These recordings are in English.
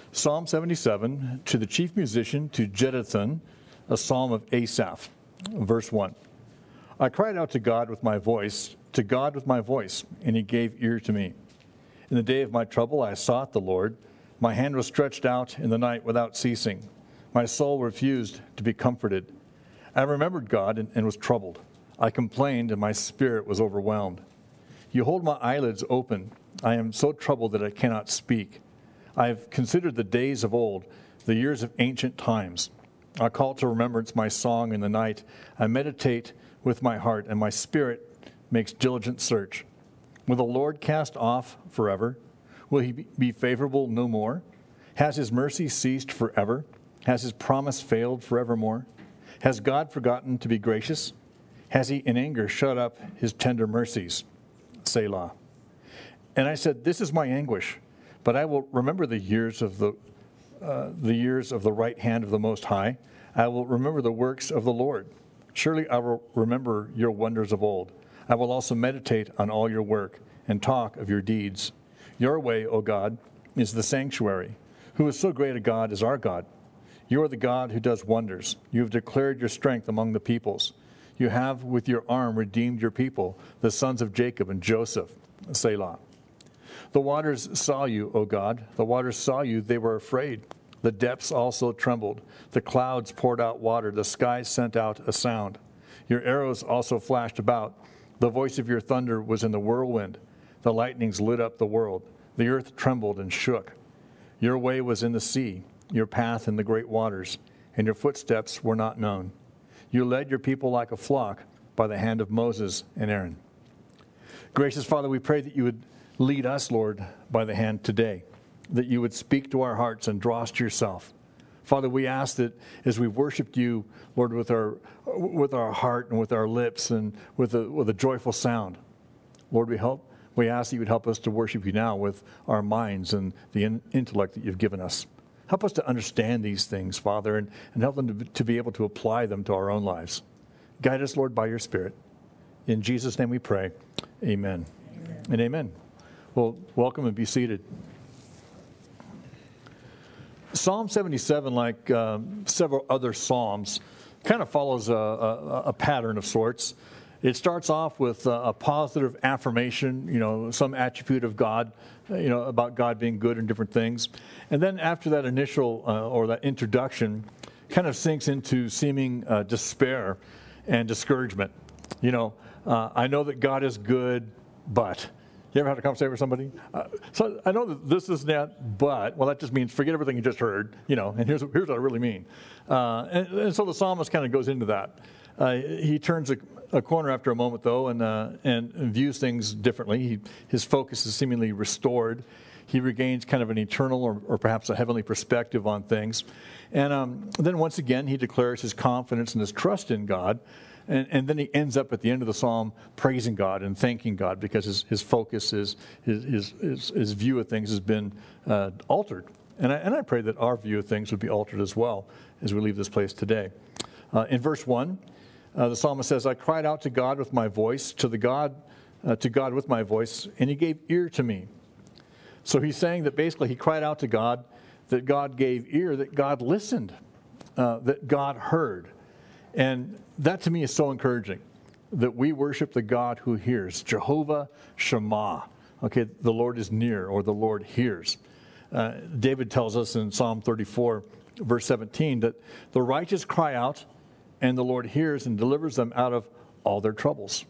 Psalm 77, to the chief musician, to Jeduthun, a psalm of Asaph. Verse 1. I cried out to God with my voice, and he gave ear to me. In the day of my trouble I sought the Lord. My hand was stretched out in the night without ceasing. My soul refused to be comforted. I remembered God and was troubled. I complained, and my spirit was overwhelmed. You hold my eyelids open. I am so troubled that I cannot speak. I have considered the days of old, the years of ancient times. I call to remembrance my song in the night. I meditate with my heart, and my spirit makes diligent search. Will the Lord cast off forever? Will he be favorable no more? Has his mercy ceased forever? Has his promise failed forevermore? Has God forgotten to be gracious? Has he in anger shut up his tender mercies? Selah. And I said, this is my anguish, but I will remember the years of the right hand of the Most High. I will remember the works of the Lord. Surely I will remember your wonders of old. I will also meditate on all your work and talk of your deeds. Your way, O God, is the sanctuary. Who is so great a God as our God? You are the God who does wonders. You have declared your strength among the peoples. You have with your arm redeemed your people, the sons of Jacob and Joseph. Selah. The waters saw you, O God. The waters saw you, they were afraid. The depths also trembled. The clouds poured out water. The skies sent out a sound. Your arrows also flashed about. The voice of your thunder was in the whirlwind. The lightnings lit up the world. The earth trembled and shook. Your way was in the sea, your path in the great waters, and your footsteps were not known. You led your people like a flock by the hand of Moses and Aaron. Gracious Father, we pray that you would lead us, Lord, by the hand today, that you would speak to our hearts and draw us to yourself. Father, we ask that as we've worshiped you, Lord, with our heart and with our lips and with a joyful sound, Lord, we ask that you would help us to worship you now with our minds and the intellect that you've given us. Help us to understand these things, Father, and help them to be able to apply them to our own lives. Guide us, Lord, by your Spirit. In Jesus' name we pray. Amen. Amen. And amen. Well, welcome and be seated. Psalm 77, like several other psalms, kind of follows a pattern of sorts. It starts off with a positive affirmation, some attribute of God, about God being good and different things. And then after that initial or that introduction, kind of sinks into seeming despair and discouragement. I know that God is good, but... You ever had a conversation with somebody? So I know that this is that, but, well, that just means forget everything you just heard, and here's what I really mean. And so the psalmist kind of goes into that. He turns a corner after a moment, though, and views things differently. His focus is seemingly restored. He regains kind of an eternal or perhaps a heavenly perspective on things. And then once again, he declares his confidence and his trust in God. And then he ends up at the end of the psalm praising God and thanking God because his focus, his view of things has been altered. And I pray that our view of things would be altered as well as we leave this place today. In verse 1, the psalmist says, I cried out to God with my voice, to God with my voice, and he gave ear to me. So he's saying that basically he cried out to God, that God gave ear, that God listened, that God heard. And that to me is so encouraging, that we worship the God who hears. Jehovah Shammah. Okay, the Lord is near, or the Lord hears. David tells us in Psalm 34, verse 17, that the righteous cry out, and the Lord hears and delivers them out of all their troubles.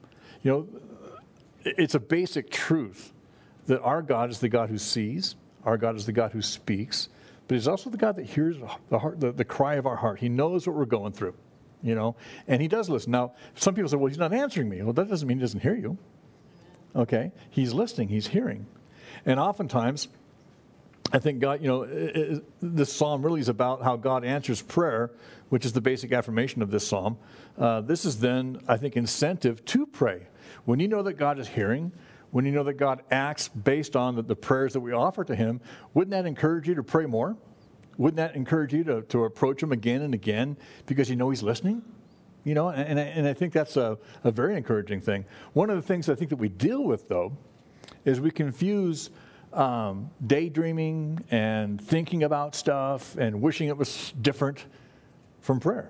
It's a basic truth that our God is the God who sees, our God is the God who speaks, but he's also the God that hears the cry of our heart. He knows what we're going through. And he does listen. Now, some people say, well, he's not answering me. Well, that doesn't mean he doesn't hear you. Okay? He's listening. He's hearing. And oftentimes, I think God, this psalm really is about how God answers prayer, which is the basic affirmation of this psalm. This is then, I think, incentive to pray. When you know that God is hearing, when you know that God acts based on the prayers that we offer to him, wouldn't that encourage you to pray more? Wouldn't that encourage you to approach him again and again because you know he's listening? And I think that's a very encouraging thing. One of the things I think that we deal with, though, is we confuse daydreaming and thinking about stuff and wishing it was different from prayer.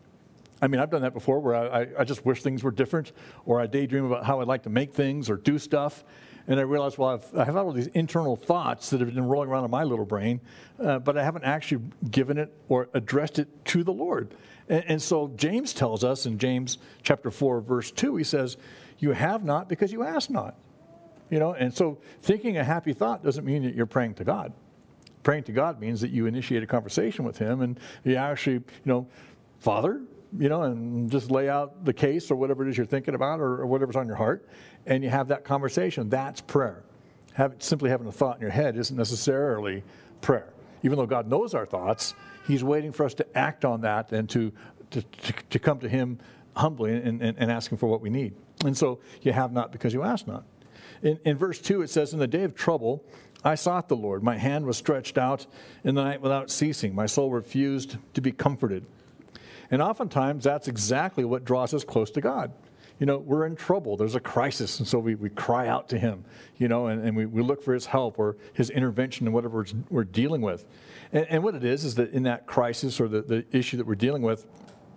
I mean, I've done that before where I just wish things were different, or I daydream about how I'd like to make things or do stuff. And I realize, well, I have all these internal thoughts that have been rolling around in my little brain, but I haven't actually given it or addressed it to the Lord. And so James tells us in James chapter 4, verse 2, he says, you have not because you ask not. And so thinking a happy thought doesn't mean that you're praying to God. Praying to God means that you initiate a conversation with him and you actually, Father, and just lay out the case or whatever it is you're thinking about or whatever's on your heart, and you have that conversation. That's prayer. Simply having a thought in your head isn't necessarily prayer. Even though God knows our thoughts, he's waiting for us to act on that and to come to him humbly and ask him for what we need. And so you have not because you ask not. In verse 2, it says, in the day of trouble, I sought the Lord. My hand was stretched out in the night without ceasing. My soul refused to be comforted. And oftentimes, that's exactly what draws us close to God. We're in trouble. There's a crisis. And so we cry out to him, and we look for his help or his intervention in whatever we're dealing with. And what it is that in that crisis or the issue that we're dealing with,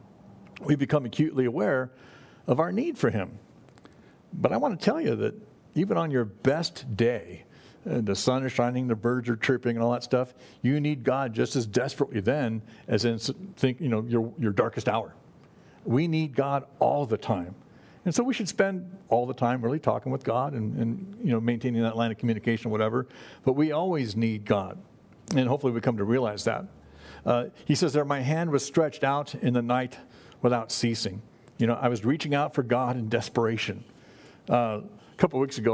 we become acutely aware of our need for him. But I want to tell you that even on your best day, the sun is shining, the birds are chirping and all that stuff, you need God just as desperately then as in your darkest hour. We need God all the time. And so we should spend all the time really talking with God and maintaining that line of communication, whatever. But we always need God. And hopefully we come to realize that. He says there, my hand was stretched out in the night without ceasing. I was reaching out for God in desperation. A couple of weeks ago,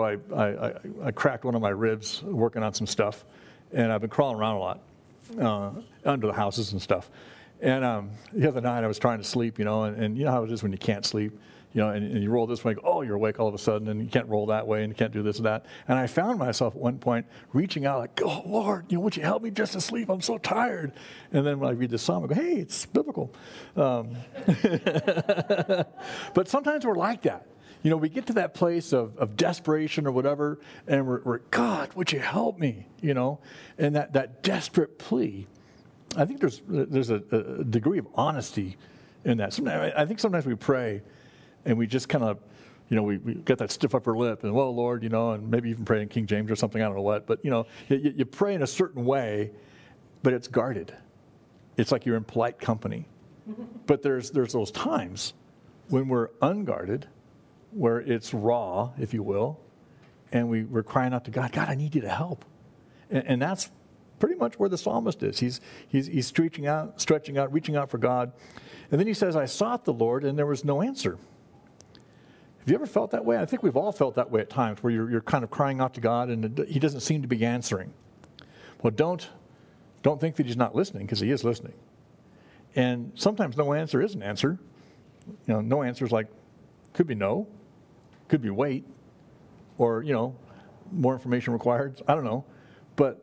I cracked one of my ribs working on some stuff, and I've been crawling around a lot under the houses and stuff. And the other night, I was trying to sleep, and you know how it is when you can't sleep, and you roll this way, you're awake all of a sudden, and you can't roll that way, and you can't do this and that. And I found myself at one point reaching out like, oh, Lord, would you help me just to sleep? I'm so tired. And then when I read this psalm, I go, hey, it's biblical. But sometimes we're like that. We get to that place of desperation or whatever, and we're God, would you help me? And that desperate plea. I think there's a degree of honesty in that. I think sometimes we pray, and we just kind of, we get that stiff upper lip, and well, Lord, and maybe even pray in King James or something, I don't know what, but you pray in a certain way, but it's guarded. It's like you're in polite company. But there's those times when we're unguarded, where it's raw, if you will, and we're crying out to God, God, I need you to help. And that's pretty much where the psalmist is. He's stretching out, reaching out for God. And then he says, I sought the Lord, and there was no answer. Have you ever felt that way? I think we've all felt that way at times, where you're kind of crying out to God, and he doesn't seem to be answering. Well, don't think that he's not listening, because he is listening. And sometimes no answer is an answer. No answer is like, could be no. Could be wait, or, more information required. I don't know. But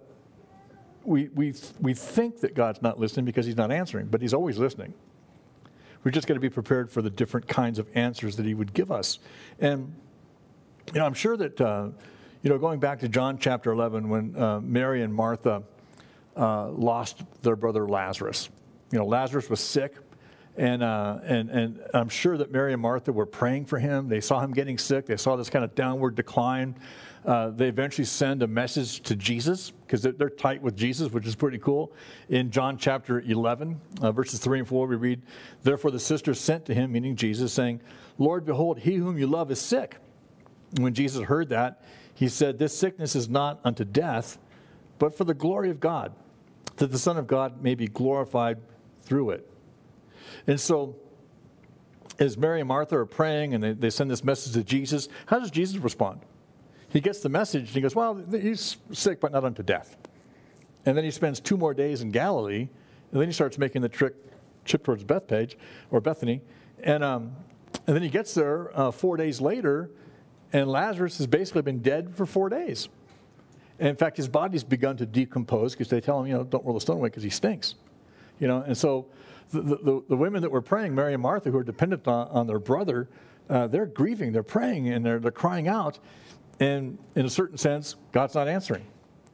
we think that God's not listening because he's not answering, but he's always listening. We're just got to be prepared for the different kinds of answers that he would give us. And, I'm sure that, going back to John chapter 11, when Mary and Martha lost their brother Lazarus. Lazarus was sick. And I'm sure that Mary and Martha were praying for him. They saw him getting sick. They saw this kind of downward decline. They eventually send a message to Jesus because they're tight with Jesus, which is pretty cool. In John chapter 11, verses 3 and 4, we read, therefore the sisters sent to him, meaning Jesus, saying, Lord, behold, he whom you love is sick. And when Jesus heard that, he said, this sickness is not unto death, but for the glory of God, that the Son of God may be glorified through it. And so, as Mary and Martha are praying and they send this message to Jesus, how does Jesus respond? He gets the message and he goes, well, he's sick, but not unto death. And then he spends 2 more days in Galilee, and then he starts making the trip towards Bethany. And then he gets there 4 days later, and Lazarus has basically been dead for 4 days. And in fact, his body's begun to decompose because they tell him, don't roll the stone away because he stinks. And so the women that were praying, Mary and Martha, who are dependent on their brother, they're grieving, they're praying, and they're crying out. And in a certain sense, God's not answering.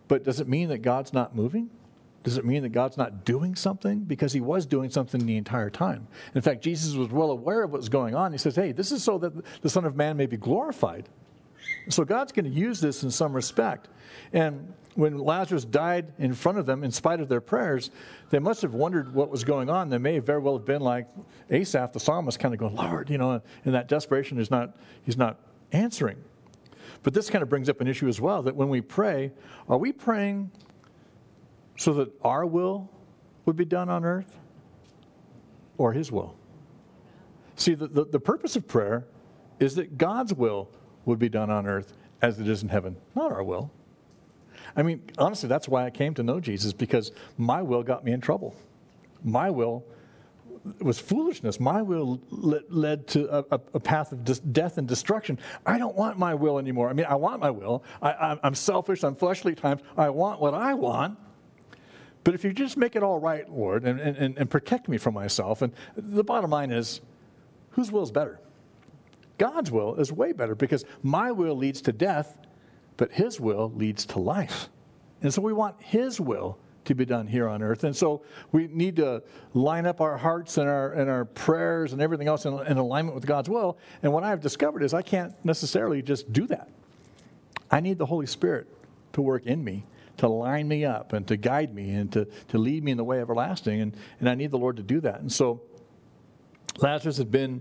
But does it mean that God's not moving? Does it mean that God's not doing something? Because he was doing something the entire time. In fact, Jesus was well aware of what was going on. He says, hey, this is so that the Son of Man may be glorified. So God's going to use this in some respect. And when Lazarus died in front of them, in spite of their prayers, they must have wondered what was going on. They may very well have been like Asaph, the psalmist, kind of going, Lord, in that desperation, he's not answering. But this kind of brings up an issue as well, that when we pray, are we praying so that our will would be done on earth or his will? See, the purpose of prayer is that God's will would be done on earth as it is in heaven, not our will. I mean, honestly, that's why I came to know Jesus, because my will got me in trouble. My will was foolishness. My will led to a path of death and destruction. I don't want my will anymore. I mean, I want my will. I'm selfish. I'm fleshly at times. I want what I want. But if you just make it all right, Lord, and protect me from myself, and the bottom line is, whose will is better? God's will is way better, because my will leads to death, but his will leads to life. And so we want his will to be done here on earth. And so we need to line up our hearts and our prayers and everything else in alignment with God's will. And what I've discovered is I can't necessarily just do that. I need the Holy Spirit to work in me, to line me up and to guide me and to lead me in the way everlasting. And I need the Lord to do that. And so Lazarus had been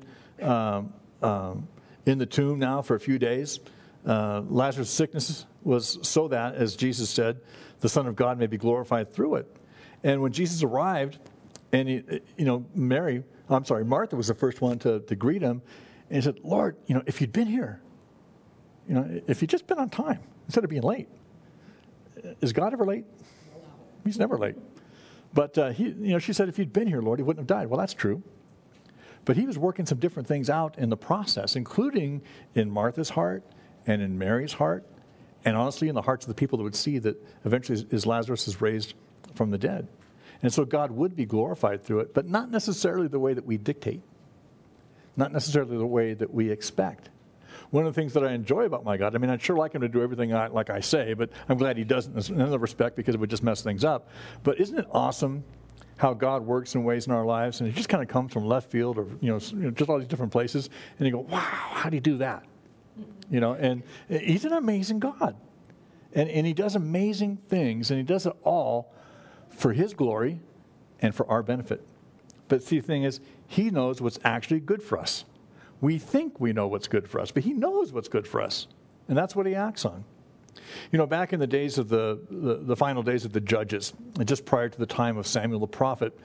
in the tomb now for a few days. Lazarus' sickness was so that, as Jesus said, the Son of God may be glorified through it. And when Jesus arrived, and Martha was the first one to greet him, and he said, Lord, if you'd been here, if you'd just been on time instead of being late. Is God ever late? He's never late. But she said, if you'd been here, Lord, he wouldn't have died. Well, that's true. But he was working some different things out in the process, including in Martha's heart and in Mary's heart, and honestly in the hearts of the people that would see that eventually Lazarus is raised from the dead. And so God would be glorified through it, but not necessarily the way that we dictate, not necessarily the way that we expect. One of the things that I enjoy about my God, I mean, I'd sure like him to do everything like I say, but I'm glad he doesn't in another respect, because it would just mess things up. But isn't it awesome how God works in ways in our lives, and it just kind of comes from left field or just all these different places, and you go, wow, how do you do that? And he's an amazing God, and he does amazing things, and he does it all for his glory and for our benefit. But see, the thing is, he knows what's actually good for us. We think we know what's good for us, but he knows what's good for us, and that's what he acts on. Back in the days of the final days of the judges, and just prior to the time of Samuel the prophet,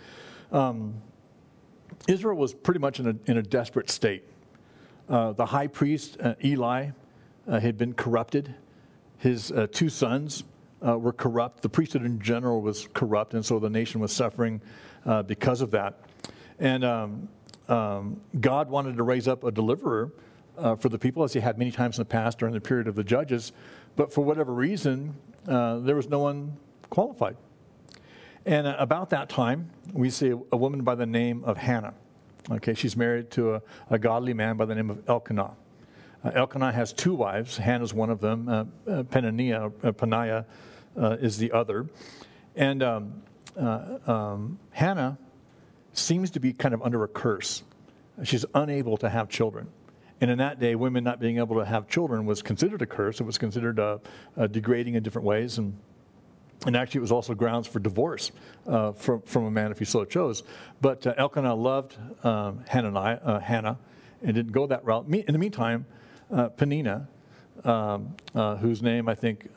Israel was pretty much in a desperate state. The high priest, Eli, had been corrupted. His two sons were corrupt. The priesthood in general was corrupt, and so the nation was suffering because of that. And God wanted to raise up a deliverer for the people, as he had many times in the past during the period of the judges. But for whatever reason, there was no one qualified. And about that time, we see a woman by the name of Hannah. Okay, she's married to a godly man by the name of Elkanah. Elkanah has two wives. Hannah's one of them. Peninnah is the other. And Hannah seems to be kind of under a curse. She's unable to have children. And in that day, women not being able to have children was considered a curse. It was considered degrading in different ways. And actually, it was also grounds for divorce from a man if he so chose. But Elkanah loved Hannah and didn't go that route. In the meantime, Peninnah, whose name I think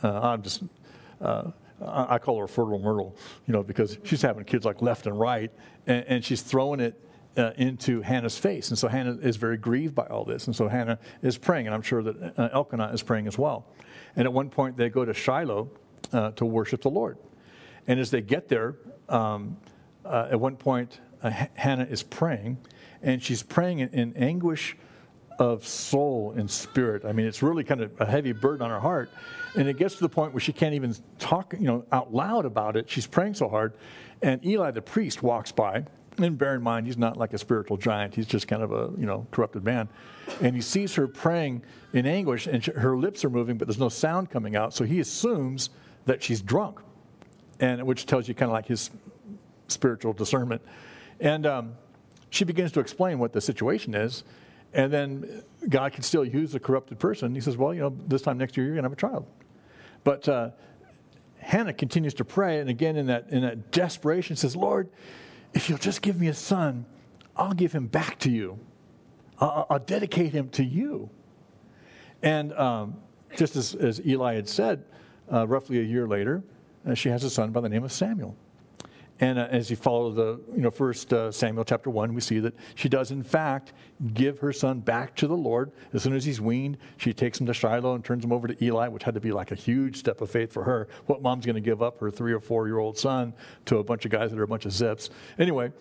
I call her Fertile Myrtle, because she's having kids like left and right, and she's throwing it into Hannah's face. And so Hannah is very grieved by all this. And so Hannah is praying, and I'm sure that Elkanah is praying as well. And at one point, they go to Shiloh to worship the Lord. And as they get there, at one point, Hannah is praying, and she's praying in anguish of soul and spirit. I mean, it's really kind of a heavy burden on her heart. And it gets to the point where she can't even talk, out loud about it. She's praying so hard. And Eli, the priest, walks by. And bear in mind, he's not like a spiritual giant. He's just kind of a, corrupted man. And he sees her praying in anguish, and her lips are moving, but there's no sound coming out. So he assumes that she's drunk, and which tells you kind of like his spiritual discernment. And she begins to explain what the situation is, and then God can still use a corrupted person. He says, well, this time next year you're going to have a child. But Hannah continues to pray, and again in that desperation says, Lord, if you'll just give me a son, I'll give him back to you. I'll dedicate him to you. And just as Eli had said, roughly a year later, she has a son by the name of Samuel. And as you follow the, first Samuel chapter 1, we see that she does, in fact, give her son back to the Lord. As soon as he's weaned, she takes him to Shiloh and turns him over to Eli, which had to be like a huge step of faith for her. What mom's going to give up her 3 or 4-year-old son to a bunch of guys that are a bunch of zips? Anyway,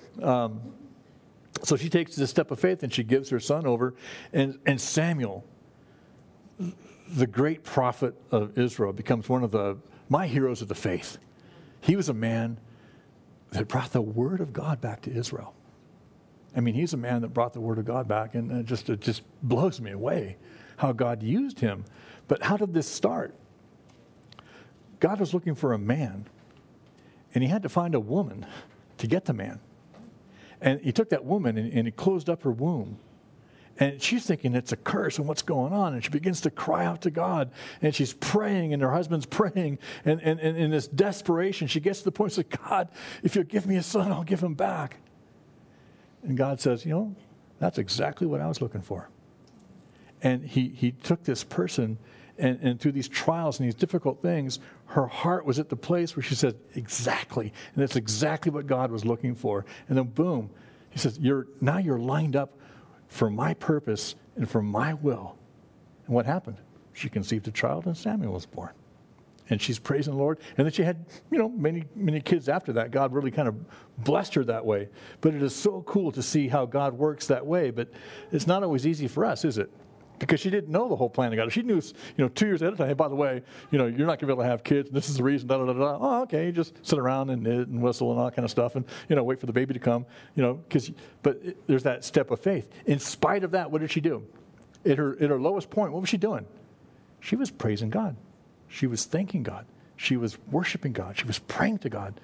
so she takes this step of faith and she gives her son over. And Samuel, the great prophet of Israel, becomes one of my heroes of the faith. He was a man that brought the word of God back to Israel. I mean, he's a man that brought the word of God back, and it just blows me away how God used him. But how did this start? God was looking for a man, and he had to find a woman to get the man. And he took that woman and he closed up her womb. And she's thinking it's a curse and what's going on. And she begins to cry out to God. And she's praying and her husband's praying. And in this desperation, she gets to the point, she says, God, if you'll give me a son, I'll give him back. And God says, that's exactly what I was looking for. And he took this person, and through these trials and these difficult things, her heart was at the place where she said, exactly. And that's exactly what God was looking for. And then boom, he says, now you're lined up for my purpose and for my will. And what happened? She conceived a child and Samuel was born. And she's praising the Lord. And then she had, many, many kids after that. God really kind of blessed her that way. But it is so cool to see how God works that way. But it's not always easy for us, is it? Because she didn't know the whole plan of God. She knew, 2 years ahead of time, hey, by the way, you're not going to be able to have kids. And this is the reason, da-da-da-da. Oh, okay, you just sit around and knit and whistle and all that kind of stuff and, wait for the baby to come, but there's that step of faith. In spite of that, what did she do? At her lowest point, what was she doing? She was praising God. She was thanking God. She was worshiping God. She was praying to God.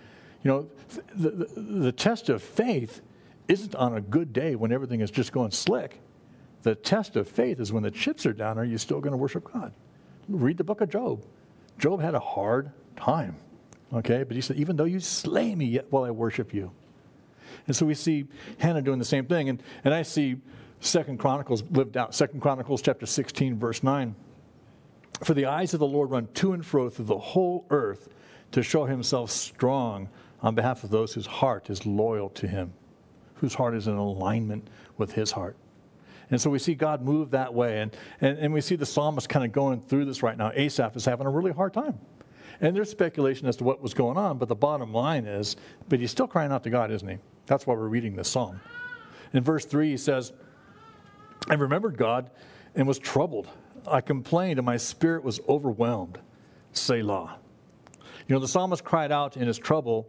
The test of faith isn't on a good day when everything is just going slick. The test of faith is when the chips are down, are you still going to worship God? Read the book of Job. Job had a hard time, okay? But he said, even though you slay me, yet will I worship you. And so we see Hannah doing the same thing. And I see 2 Chronicles lived out. 2 Chronicles chapter 16, verse 9. For the eyes of the Lord run to and fro through the whole earth to show himself strong on behalf of those whose heart is loyal to him, whose heart is in alignment with his heart. And so we see God move that way. And we see the psalmist kind of going through this right now. Asaph is having a really hard time. And there's speculation as to what was going on, but the bottom line is, but he's still crying out to God, isn't he? That's why we're reading this psalm. In verse 3, he says, I remembered God and was troubled. I complained and my spirit was overwhelmed. Selah. The psalmist cried out in his trouble,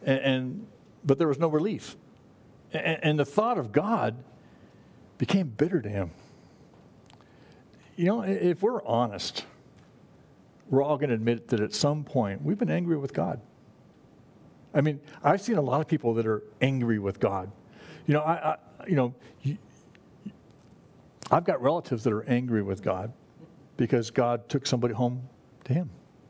but there was no relief. And the thought of God became bitter to him. If we're honest, we're all going to admit that at some point we've been angry with God. I mean, I've seen a lot of people that are angry with God. I've got relatives that are angry with God because God took somebody home to him.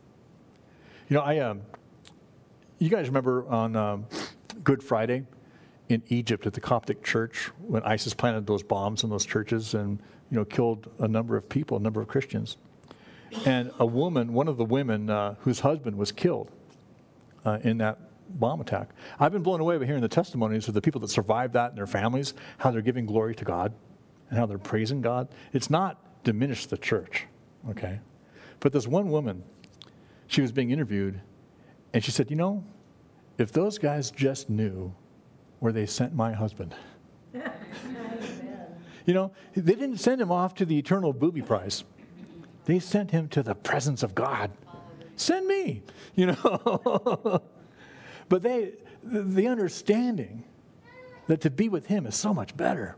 You guys remember on Good Friday in Egypt at the Coptic church when ISIS planted those bombs in those churches and, killed a number of people, a number of Christians. And a woman, one of the women whose husband was killed in that bomb attack. I've been blown away by hearing the testimonies of the people that survived that and their families, how they're giving glory to God and how they're praising God. It's not diminished the church, okay? But this one woman, she was being interviewed, and she said, if those guys just knew where they sent my husband. They didn't send him off to the eternal booby prize. They sent him to the presence of God. Send me, But the understanding that to be with him is so much better.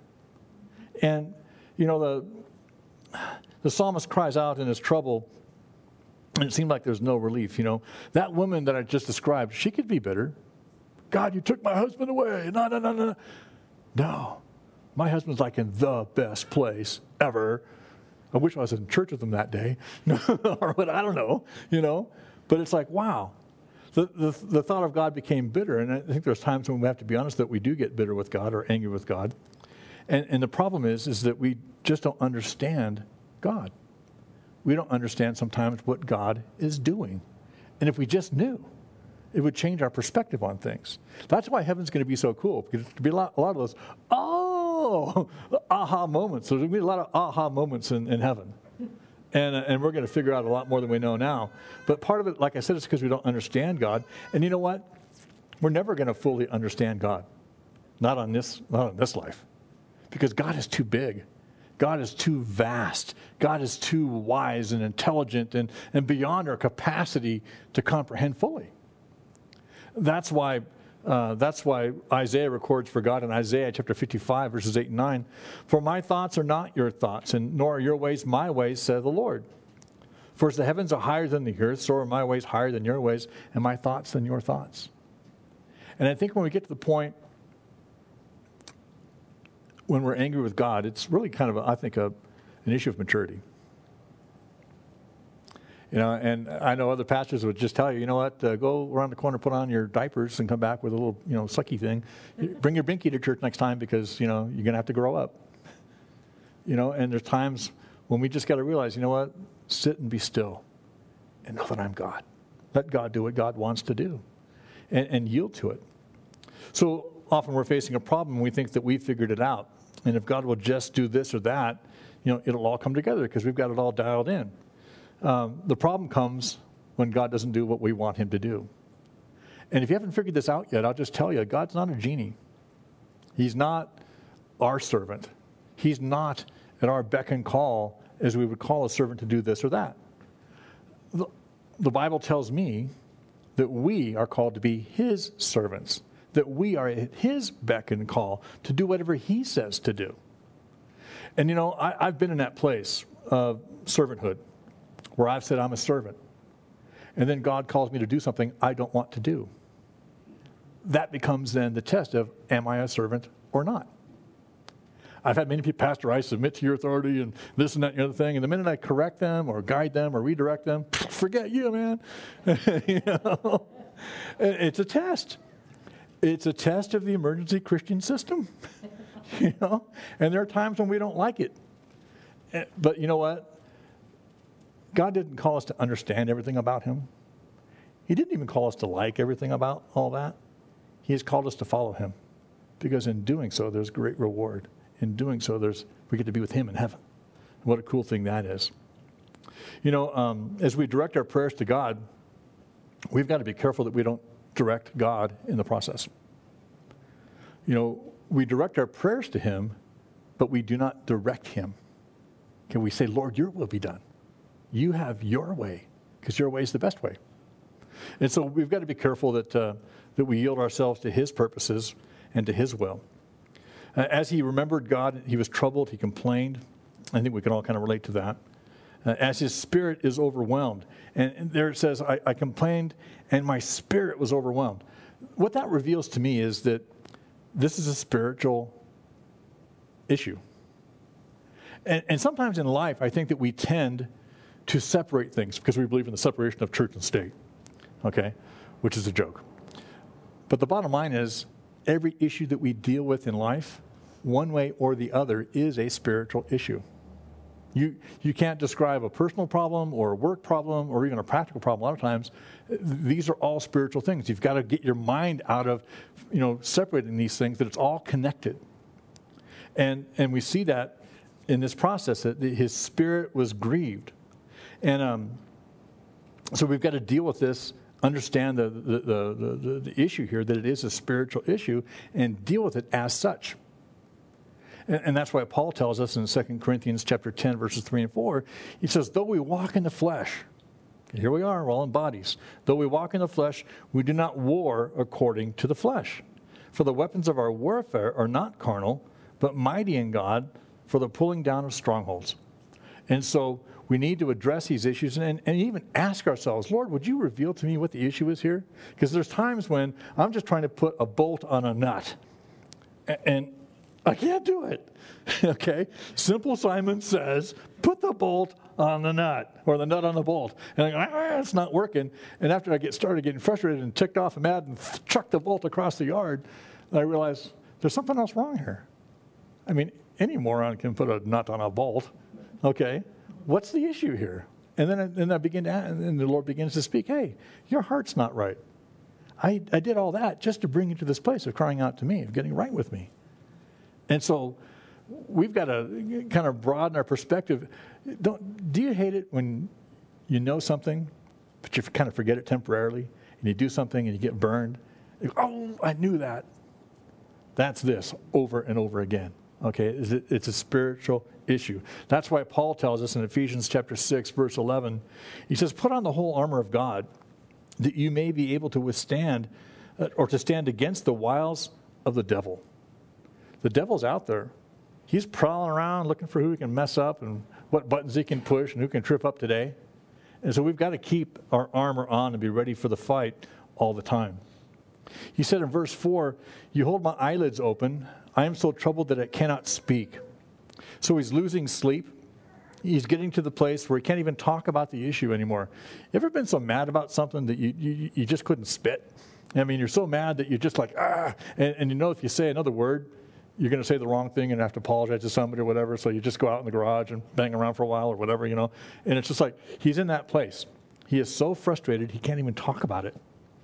And, the psalmist cries out in his trouble, And it seemed like there's no relief. That woman that I just described, she could be bitter. God, you took my husband away. No, no, no, no. No. My husband's like in the best place ever. I wish I was in church with him that day. Or what, I don't know, But it's like, wow. The thought of God became bitter. And I think there's times when we have to be honest that we do get bitter with God or angry with God. And the problem is that we just don't understand God. We don't understand sometimes what God is doing. And if we just knew, it would change our perspective on things. That's why heaven's going to be so cool, because there'll be a lot of those, aha moments. There's going to be a lot of aha moments in heaven. And we're going to figure out a lot more than we know now. But part of it, like I said, is because we don't understand God. And you know what? We're never going to fully understand God. Not on this life. Because God is too big. God is too vast. God is too wise and intelligent and beyond our capacity to comprehend fully. That's why Isaiah records for God in Isaiah chapter 55, verses 8 and 9, "For my thoughts are not your thoughts, and nor are your ways my ways, saith the Lord. For as the heavens are higher than the earth, so are my ways higher than your ways, and my thoughts than your thoughts." And I think when we get to the point when we're angry with God, it's really kind of, an issue of maturity. And I know other pastors would just tell you, go around the corner, put on your diapers, and come back with a little, sucky thing. Bring your binky to church next time because, you're going to have to grow up. And there's times when we just got to realize, sit and be still and know that I'm God. Let God do what God wants to do and yield to it. So often we're facing a problem and we think that we figured it out. And if God will just do this or that, it'll all come together because we've got it all dialed in. The problem comes when God doesn't do what we want him to do. And if you haven't figured this out yet, I'll just tell you, God's not a genie. He's not our servant. He's not at our beck and call as we would call a servant to do this or that. The Bible tells me that we are called to be his servants, that we are at his beck and call to do whatever he says to do. And I've been in that place of servanthood where I've said I'm a servant. And then God calls me to do something I don't want to do. That becomes then the test of, am I a servant or not? I've had many people, Pastor, I submit to your authority and this and that and the other thing. And the minute I correct them or guide them or redirect them, forget you, man. It's a test. It's a test of the emergency Christian system. And there are times when we don't like it. But you know what? God didn't call us to understand everything about him. He didn't even call us to like everything about all that. He has called us to follow him. Because in doing so, there's great reward. In doing so, we get to be with him in heaven. What a cool thing that is. As we direct our prayers to God, we've got to be careful that we don't direct God in the process. We direct our prayers to him, but we do not direct him. Can we say, Lord, your will be done? You have your way, because your way is the best way. And so we've got to be careful that we yield ourselves to his purposes and to his will. As he remembered God, he was troubled, he complained. I think we can all kind of relate to that. As his spirit is overwhelmed. And there it says, I complained and my spirit was overwhelmed. What that reveals to me is that this is a spiritual issue. And sometimes in life, I think that we tend to separate things because we believe in the separation of church and state, okay, which is a joke. But the bottom line is, every issue that we deal with in life, one way or the other, is a spiritual issue. You can't describe a personal problem or a work problem or even a practical problem. A lot of times, these are all spiritual things. You've got to get your mind out of, separating these things, that it's all connected. And we see that in this process, that his spirit was grieved. And so we've got to deal with this, understand the issue here, that it is a spiritual issue, and deal with it as such. And that's why Paul tells us in 2 Corinthians chapter 10, verses 3 and 4, he says, though we walk in the flesh, here we are, we're all in bodies. Though we walk in the flesh, we do not war according to the flesh. For the weapons of our warfare are not carnal, but mighty in God for the pulling down of strongholds. And so We need to address these issues and even ask ourselves, Lord, would you reveal to me what the issue is here? Because there's times when I'm just trying to put a bolt on a nut, and I can't do it. Okay? Simple Simon says, put the bolt on the nut, or the nut on the bolt. And I go, it's not working. And after I started getting frustrated and ticked off and mad and chucked the bolt across the yard, I realized there's something else wrong here. I mean, any moron can put a nut on a bolt. Okay? What's the issue here? And then I begin to ask, and the Lord begins to speak, hey, your heart's not right. I did all that just to bring you to this place of crying out to me, of getting right with me. And so we've got to kind of broaden our perspective. Do you hate it when you know something, but you kind of forget it temporarily, and you do something and you get burned? You go, oh, I knew that. That's this over and over again. Okay, it's a spiritual issue. That's why Paul tells us in Ephesians chapter 6, verse 11, he says, put on the whole armor of God, that you may be able to withstand or to stand against the wiles of the devil. The devil's out there. He's prowling around looking for who he can mess up and what buttons he can push and who can trip up today. And so we've got to keep our armor on and be ready for the fight all the time. He said in verse 4, you hold my eyelids open. I am so troubled that I cannot speak. So he's losing sleep. He's getting to the place where he can't even talk about the issue anymore. You ever been so mad about something that you just couldn't spit? I mean, you're so mad that you're just like, and you know if you say another word, you're going to say the wrong thing and have to apologize to somebody or whatever, so you just go out in the garage and bang around for a while or whatever, you know. And it's just like, he's in that place. He is so frustrated, he can't even talk about it.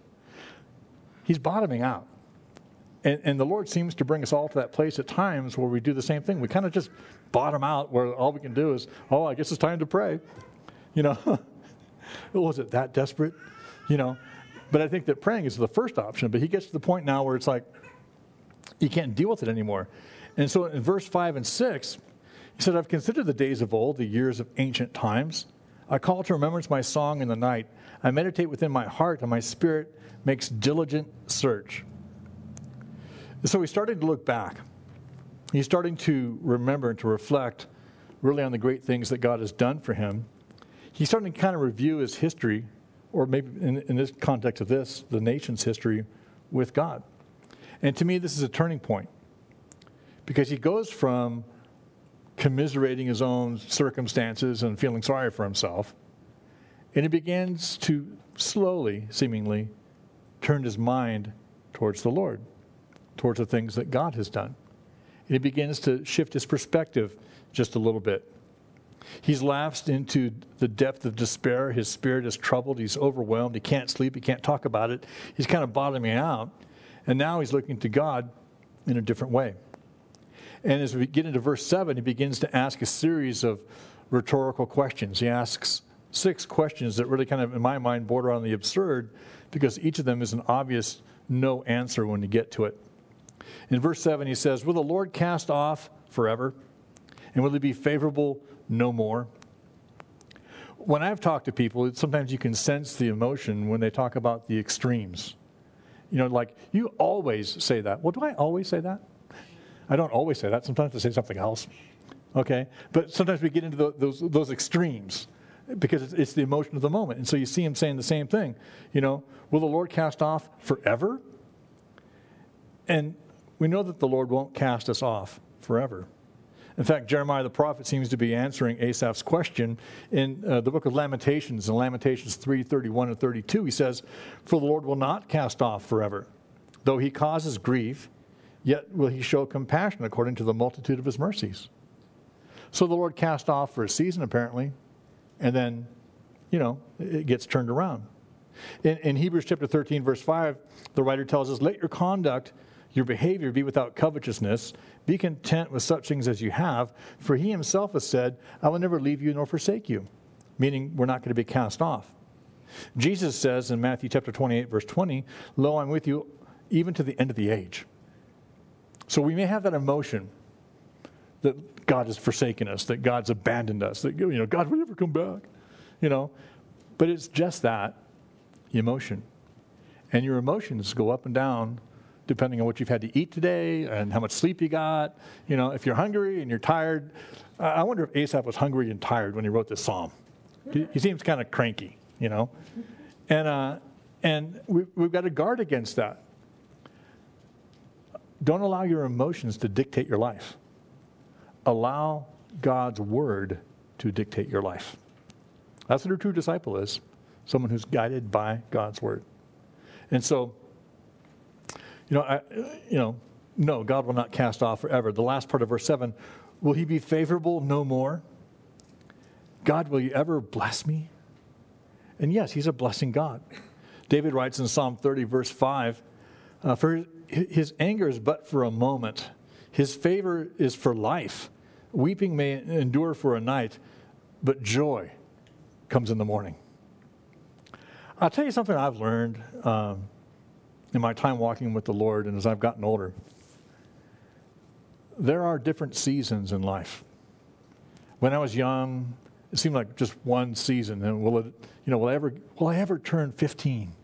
He's bottoming out. And the Lord seems to bring us all to that place at times where we do the same thing. We kind of just bottom out where all we can do is, oh, I guess it's time to pray. You know, was it that desperate? You know, but I think that praying is the first option. But he gets to the point now where it's like, he can't deal with it anymore. And so in verse 5 and 6, he said, I've considered the days of old, the years of ancient times. I call to remembrance my song in the night. I meditate within my heart, and my spirit makes diligent search. So he's starting to look back. He's starting to remember and to reflect really on the great things that God has done for him. He's starting to kind of review his history, or maybe in this context of this, the nation's history with God. And to me, this is a turning point, because he goes from commiserating his own circumstances and feeling sorry for himself, and he begins to slowly, seemingly, turn his mind towards the Lord, towards the things that God has done. And he begins to shift his perspective just a little bit. He's lapsed into the depth of despair. His spirit is troubled. He's overwhelmed. He can't sleep. He can't talk about it. He's kind of bottoming out. And now he's looking to God in a different way. And as we get into verse 7, he begins to ask a series of rhetorical questions. He asks 6 questions that really kind of, in my mind, border on the absurd, because each of them is an obvious no answer when you get to it. In verse 7, he says, will the Lord cast off forever? And will he be favorable no more? When I've talked to people, sometimes you can sense the emotion when they talk about the extremes. You know, like, you always say that. Well, do I always say that? I don't always say that. Sometimes I say something else. Okay? But sometimes we get into those extremes because it's the emotion of the moment. And so you see him saying the same thing. You know, will the Lord cast off forever? And we know that the Lord won't cast us off forever. In fact, Jeremiah the prophet seems to be answering Asaph's question in the book of Lamentations. In Lamentations 3:31 and 32, he says, for the Lord will not cast off forever. Though he causes grief, yet will he show compassion according to the multitude of his mercies. So the Lord cast off for a season, apparently, and then, you know, it gets turned around. In Hebrews chapter 13, verse 5, the writer tells us, let your conduct, your behavior be without covetousness. Be content with such things as you have, for he himself has said, I will never leave you nor forsake you, meaning we're not going to be cast off. Jesus says in Matthew chapter 28, verse 20, lo, I'm with you even to the end of the age. So we may have that emotion that God has forsaken us, that God's abandoned us, that, you know, God will never come back, you know. But it's just that, emotion. And your emotions go up and down depending on what you've had to eat today and how much sleep you got. You know, if you're hungry and you're tired, I wonder if Asaph was hungry and tired when he wrote this psalm. He seems kind of cranky, you know. And we've got to guard against that. Don't allow your emotions to dictate your life. Allow God's word to dictate your life. That's what a true disciple is, someone who's guided by God's word. And so, no, God will not cast off forever. The last part of verse 7, will he be favorable no more? God, will you ever bless me? And yes, he's a blessing God. David writes in Psalm 30, verse 5, for his anger is but for a moment. His favor is for life. Weeping may endure for a night, but joy comes in the morning. I'll tell you something I've learned in my time walking with the Lord and as I've gotten older. There are different seasons in life. When I was young, it seemed like just one season. And will I ever turn 15?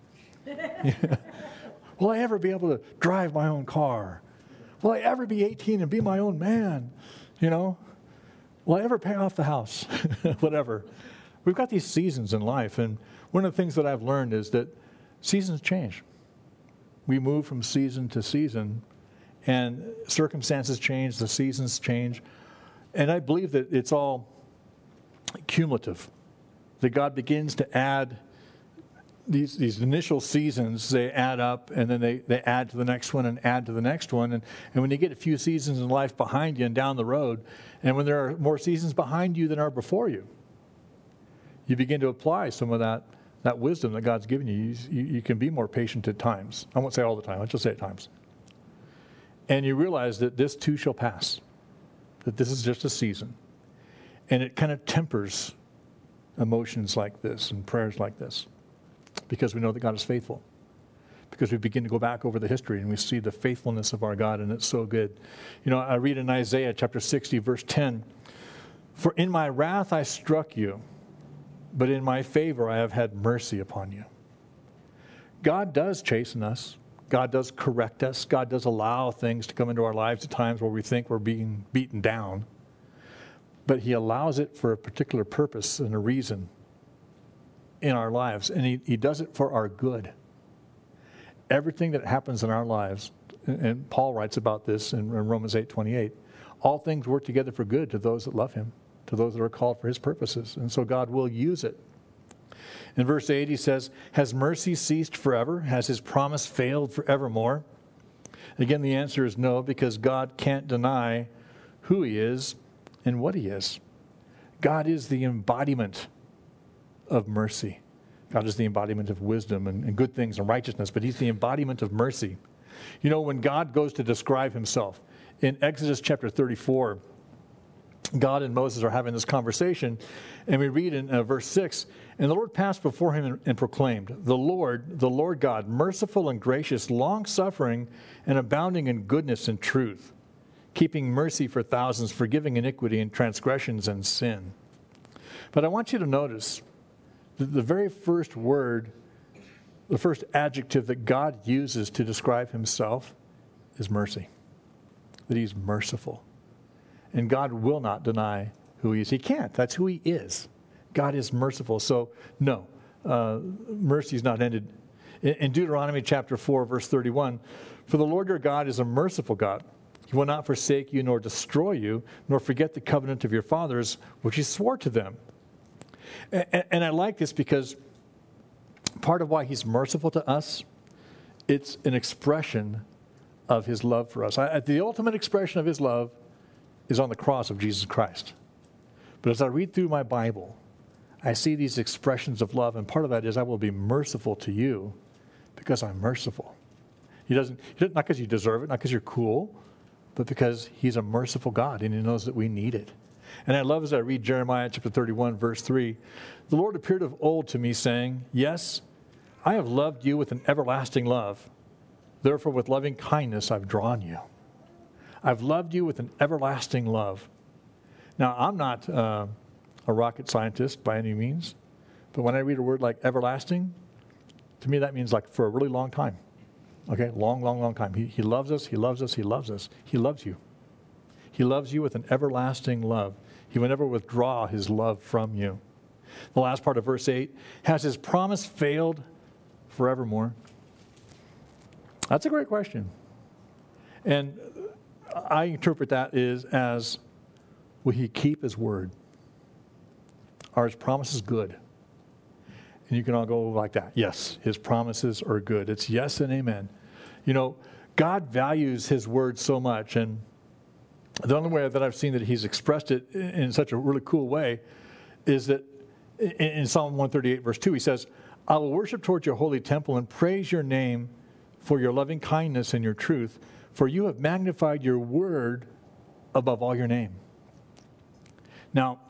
Will I ever be able to drive my own car? Will I ever be 18 and be my own man? You know? Will I ever pay off the house? Whatever. We've got these seasons in life, and one of the things that I've learned is that seasons change. We move from season to season, and circumstances change, the seasons change. And I believe that it's all cumulative, that God begins to add these initial seasons, they add up, and then they add to the next one and add to the next one. And when you get a few seasons in life behind you and down the road, and when there are more seasons behind you than are before you, you begin to apply some of that wisdom that God's given you. You can be more patient at times. I won't say all the time. I'll just say at times. And you realize that this too shall pass, that this is just a season. And it kind of tempers emotions like this and prayers like this, because we know that God is faithful. Because we begin to go back over the history and we see the faithfulness of our God, and it's so good. You know, I read in Isaiah chapter 60, verse 10, for in my wrath I struck you, but in my favor I have had mercy upon you. God does chasten us. God does correct us. God does allow things to come into our lives at times where we think we're being beaten down. But he allows it for a particular purpose and a reason in our lives. And he does it for our good. Everything that happens in our lives, and Paul writes about this in Romans 8:28, all things work together for good to those that love him, to those that are called for his purposes. And so God will use it. In verse 8 he says, has mercy ceased forever? Has his promise failed forevermore? Again, the answer is no, because God can't deny who he is and what he is. God is the embodiment of mercy. God is the embodiment of wisdom and good things and righteousness, but he's the embodiment of mercy. You know, when God goes to describe himself, in Exodus chapter 34, God and Moses are having this conversation, and we read in verse 6, and the Lord passed before him and proclaimed, the Lord God, merciful and gracious, long-suffering and abounding in goodness and truth, keeping mercy for thousands, forgiving iniquity and transgressions and sin. But I want you to notice the very first word, the first adjective that God uses to describe himself is mercy, that he's merciful. And God will not deny who he is. He can't. That's who he is. God is merciful. So, no, mercy is not ended. In Deuteronomy chapter 4, verse 31, for the Lord your God is a merciful God. He will not forsake you nor destroy you, nor forget the covenant of your fathers, which he swore to them. And I like this because part of why he's merciful to us, it's an expression of his love for us. The ultimate expression of his love is on the cross of Jesus Christ. But as I read through my Bible, I see these expressions of love, and part of that is I will be merciful to you because I'm merciful. He doesn't not because you deserve it, not because you're cool, but because he's a merciful God, and he knows that we need it. And I love as I read Jeremiah chapter 31, verse 3, the Lord appeared of old to me, saying, yes, I have loved you with an everlasting love. Therefore, with loving kindness, I've drawn you. I've loved you with an everlasting love. Now, I'm not a rocket scientist by any means, but when I read a word like everlasting, to me that means like for a really long time. Okay, long, long, long time. He loves us, he loves us, he loves us. He loves you. He loves you with an everlasting love. He will never withdraw his love from you. The last part of verse 8, has his promise failed forevermore? That's a great question. And I interpret that as, will he keep his word? Are his promises good? And you can all go like that. Yes, his promises are good. It's yes and amen. You know, God values his word so much, and the only way that I've seen that he's expressed it in such a really cool way is that in Psalm 138, verse 2, he says, I will worship towards your holy temple and praise your name for your loving kindness and your truth, for you have magnified your word above all your name. Now,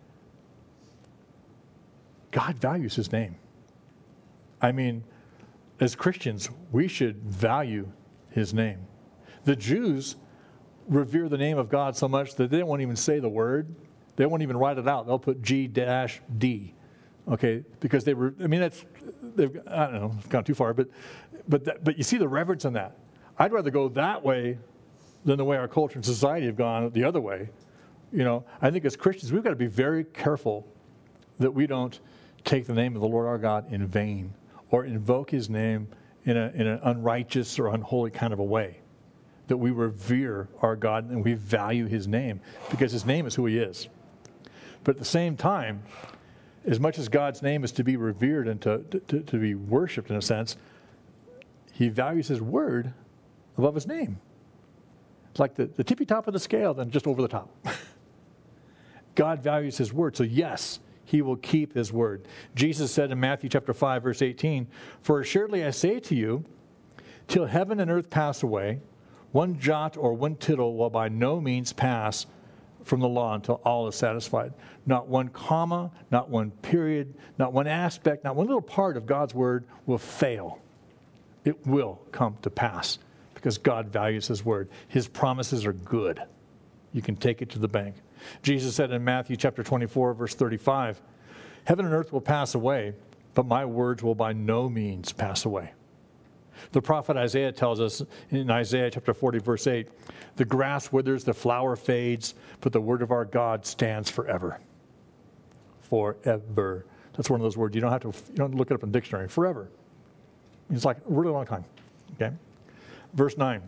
God values his name. I mean, as Christians, we should value his name. The Jews revere the name of God so much that they won't even say the word. They won't even write it out. They'll put G-D, okay, because I don't know, it's gone too far, but you see the reverence in that. I'd rather go that way than the way our culture and society have gone the other way. You know, I think as Christians, we've got to be very careful that we don't take the name of the Lord our God in vain or invoke his name in an unrighteous or unholy kind of a way. That we revere our God and we value his name because his name is who he is. But at the same time, as much as God's name is to be revered and to be worshipped in a sense, he values his word above his name. It's like the tippy top of the scale, then just over the top. God values his word. So yes, he will keep his word. Jesus said in Matthew chapter 5, verse 18, for assuredly I say to you, till heaven and earth pass away, one jot or one tittle will by no means pass from the law until all is satisfied. Not one comma, not one period, not one aspect, not one little part of God's word will fail. It will come to pass because God values his word. His promises are good. You can take it to the bank. Jesus said in Matthew chapter 24, verse 35, heaven and earth will pass away, but my words will by no means pass away. The prophet Isaiah tells us in Isaiah chapter 40, verse 8, the grass withers, the flower fades, but the word of our God stands forever. Forever. That's one of those words you don't have to look it up in the dictionary. Forever. It's like a really long time. Okay? Verse 9.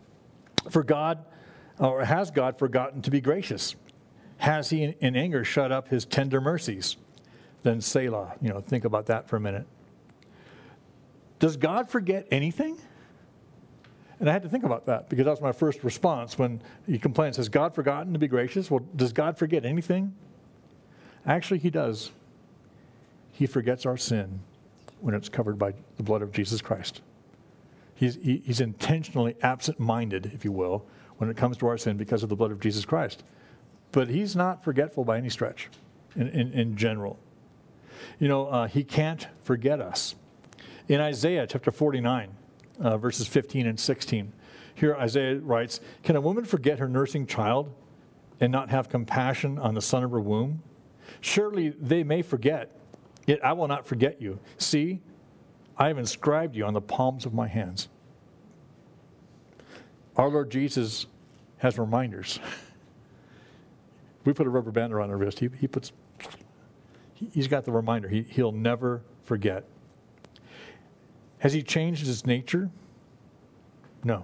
Has God forgotten to be gracious? Has he in anger shut up his tender mercies? Then Selah. Think about that for a minute. Does God forget anything? And I had to think about that because that was my first response when he complains. Has God forgotten to be gracious? Well, does God forget anything? Actually, he does. He forgets our sin when it's covered by the blood of Jesus Christ. He's intentionally absent-minded, if you will, when it comes to our sin because of the blood of Jesus Christ. But he's not forgetful by any stretch in general. He can't forget us. In Isaiah chapter 49, verses 15 and 16, here Isaiah writes, can a woman forget her nursing child and not have compassion on the son of her womb? Surely they may forget, yet I will not forget you. See, I have inscribed you on the palms of my hands. Our Lord Jesus has reminders. We put a rubber band around our wrist. He's got the reminder. He'll never forget. Has he changed his nature? No.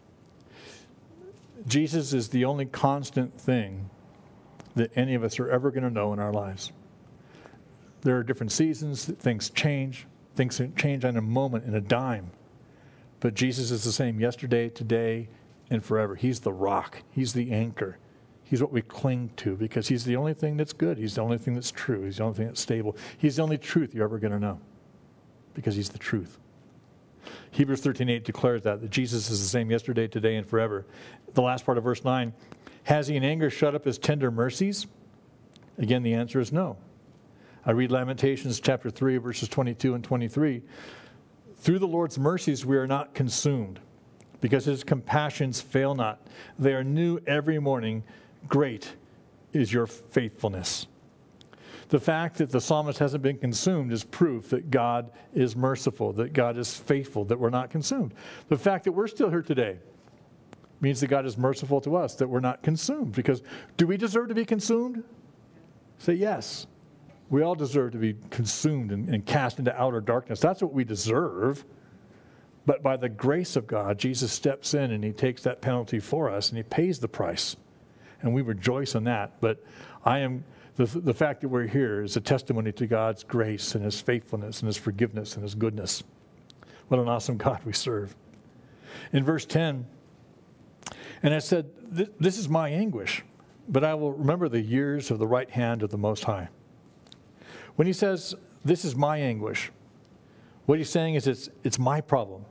Jesus is the only constant thing that any of us are ever going to know in our lives. There are different seasons, things change. Things change in a moment, in a dime. But Jesus is the same yesterday, today, and forever. He's the rock. He's the anchor. He's what we cling to because he's the only thing that's good. He's the only thing that's true. He's the only thing that's stable. He's the only truth you're ever going to know because he's the truth. Hebrews 13:8 declares that Jesus is the same yesterday, today, and forever. The last part of verse 9, has he in anger shut up his tender mercies? Again, the answer is no. I read Lamentations chapter 3, verses 22 and 23. Through the Lord's mercies we are not consumed, because his compassions fail not. They are new every morning. Great is your faithfulness. The fact that the psalmist hasn't been consumed is proof that God is merciful, that God is faithful, that we're not consumed. The fact that we're still here today means that God is merciful to us, that we're not consumed. Because do we deserve to be consumed? Say yes. We all deserve to be consumed and cast into outer darkness. That's what we deserve. But by the grace of God, Jesus steps in and he takes that penalty for us and he pays the price. And we rejoice in that. But the fact that we're here is a testimony to God's grace and his faithfulness and his forgiveness and his goodness. What an awesome God we serve. In verse 10, and I said, this is my anguish, but I will remember the years of the right hand of the Most High. When he says, this is my anguish, what he's saying is it's my problem.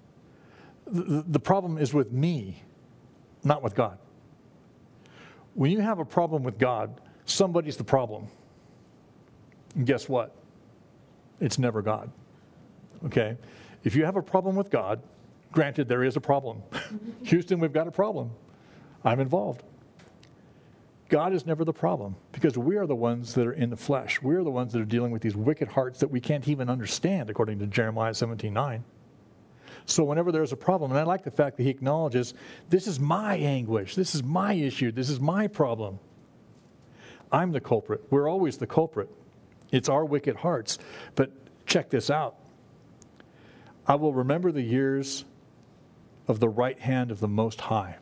The problem is with me, not with God. When you have a problem with God, somebody's the problem. And guess what? It's never God. Okay? If you have a problem with God, granted, there is a problem. Houston, we've got a problem. I'm involved. God is never the problem because we are the ones that are in the flesh. We are the ones that are dealing with these wicked hearts that we can't even understand, according to Jeremiah 17:9. So whenever there's a problem, and I like the fact that he acknowledges, this is my anguish, this is my issue, this is my problem. I'm the culprit. We're always the culprit. It's our wicked hearts. But check this out. I will remember the years of the right hand of the Most High.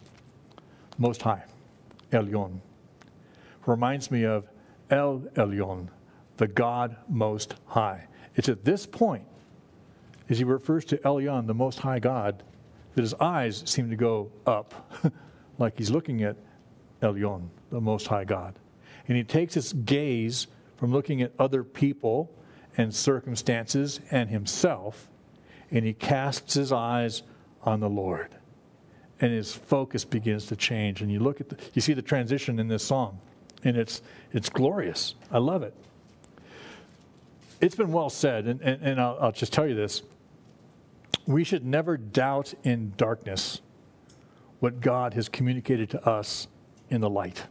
Most High. Elyon. Reminds me of El Elyon, the God Most High. It's at this point, as he refers to Elyon, the Most High God, that his eyes seem to go up, like he's looking at Elyon, the Most High God. And he takes his gaze from looking at other people and circumstances and himself, and he casts his eyes on the Lord. And his focus begins to change. And you see the transition in this song. And it's glorious. I love it. It's been well said, and I'll just tell you this. We should never doubt in darkness what God has communicated to us in the light.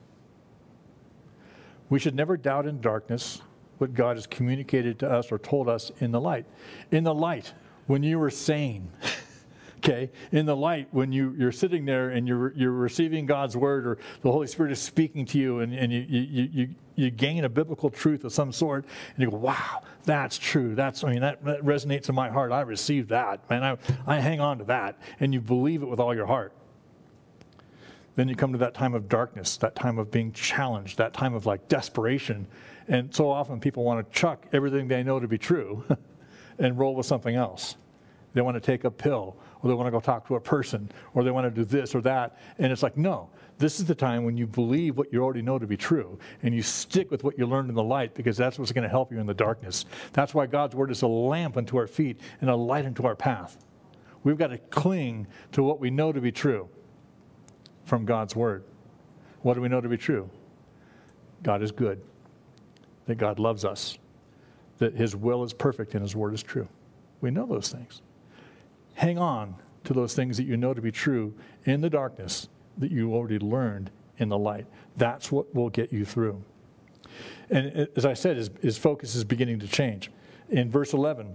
We should never doubt in darkness what God has communicated to us or told us in the light. In the light, when you were sane. Okay, in the light, when you're sitting there and you're receiving God's word, or the Holy Spirit is speaking to you, and you gain a biblical truth of some sort, and you go, "Wow, that's true. That resonates in my heart. I received that, man. I hang on to that," and you believe it with all your heart. Then you come to that time of darkness, that time of being challenged, that time of like desperation, and so often people want to chuck everything they know to be true and roll with something else. They want to take a pill, or they want to go talk to a person, or they want to do this or that. And it's like, no, this is the time when you believe what you already know to be true, and you stick with what you learned in the light, because that's what's going to help you in the darkness. That's why God's word is a lamp unto our feet and a light unto our path. We've got to cling to what we know to be true from God's word. What do we know to be true? God is good, that God loves us, that his will is perfect and his word is true. We know those things. Hang on to those things that you know to be true in the darkness that you already learned in the light. That's what will get you through. And as I said, his focus is beginning to change. In verse 11,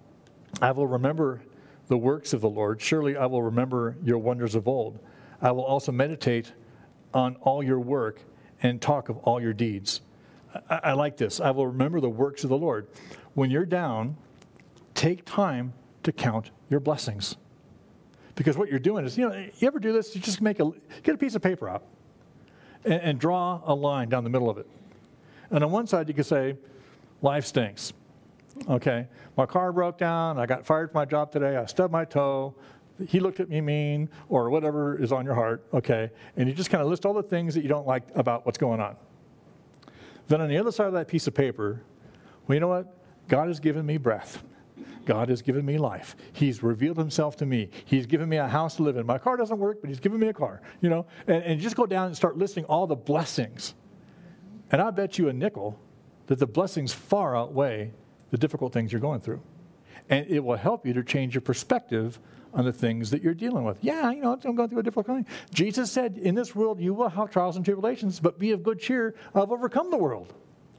I will remember the works of the Lord. Surely I will remember your wonders of old. I will also meditate on all your work and talk of all your deeds. I like this. I will remember the works of the Lord. When you're down, take time to count your blessings. Because what you're doing is, you ever do this? You just get a piece of paper out and draw a line down the middle of it. And on one side you can say, life stinks. Okay, my car broke down, I got fired from my job today, I stubbed my toe, he looked at me mean, or whatever is on your heart, okay? And you just kind of list all the things that you don't like about what's going on. Then on the other side of that piece of paper, well, you know what? God has given me breath. God has given me life. He's revealed himself to me. He's given me a house to live in. My car doesn't work, but he's given me a car, And just go down and start listing all the blessings. And I bet you a nickel that the blessings far outweigh the difficult things you're going through. And it will help you to change your perspective on the things that you're dealing with. Yeah, I'm going through a difficult thing. Jesus said, in this world you will have trials and tribulations, but be of good cheer. I've overcome the world.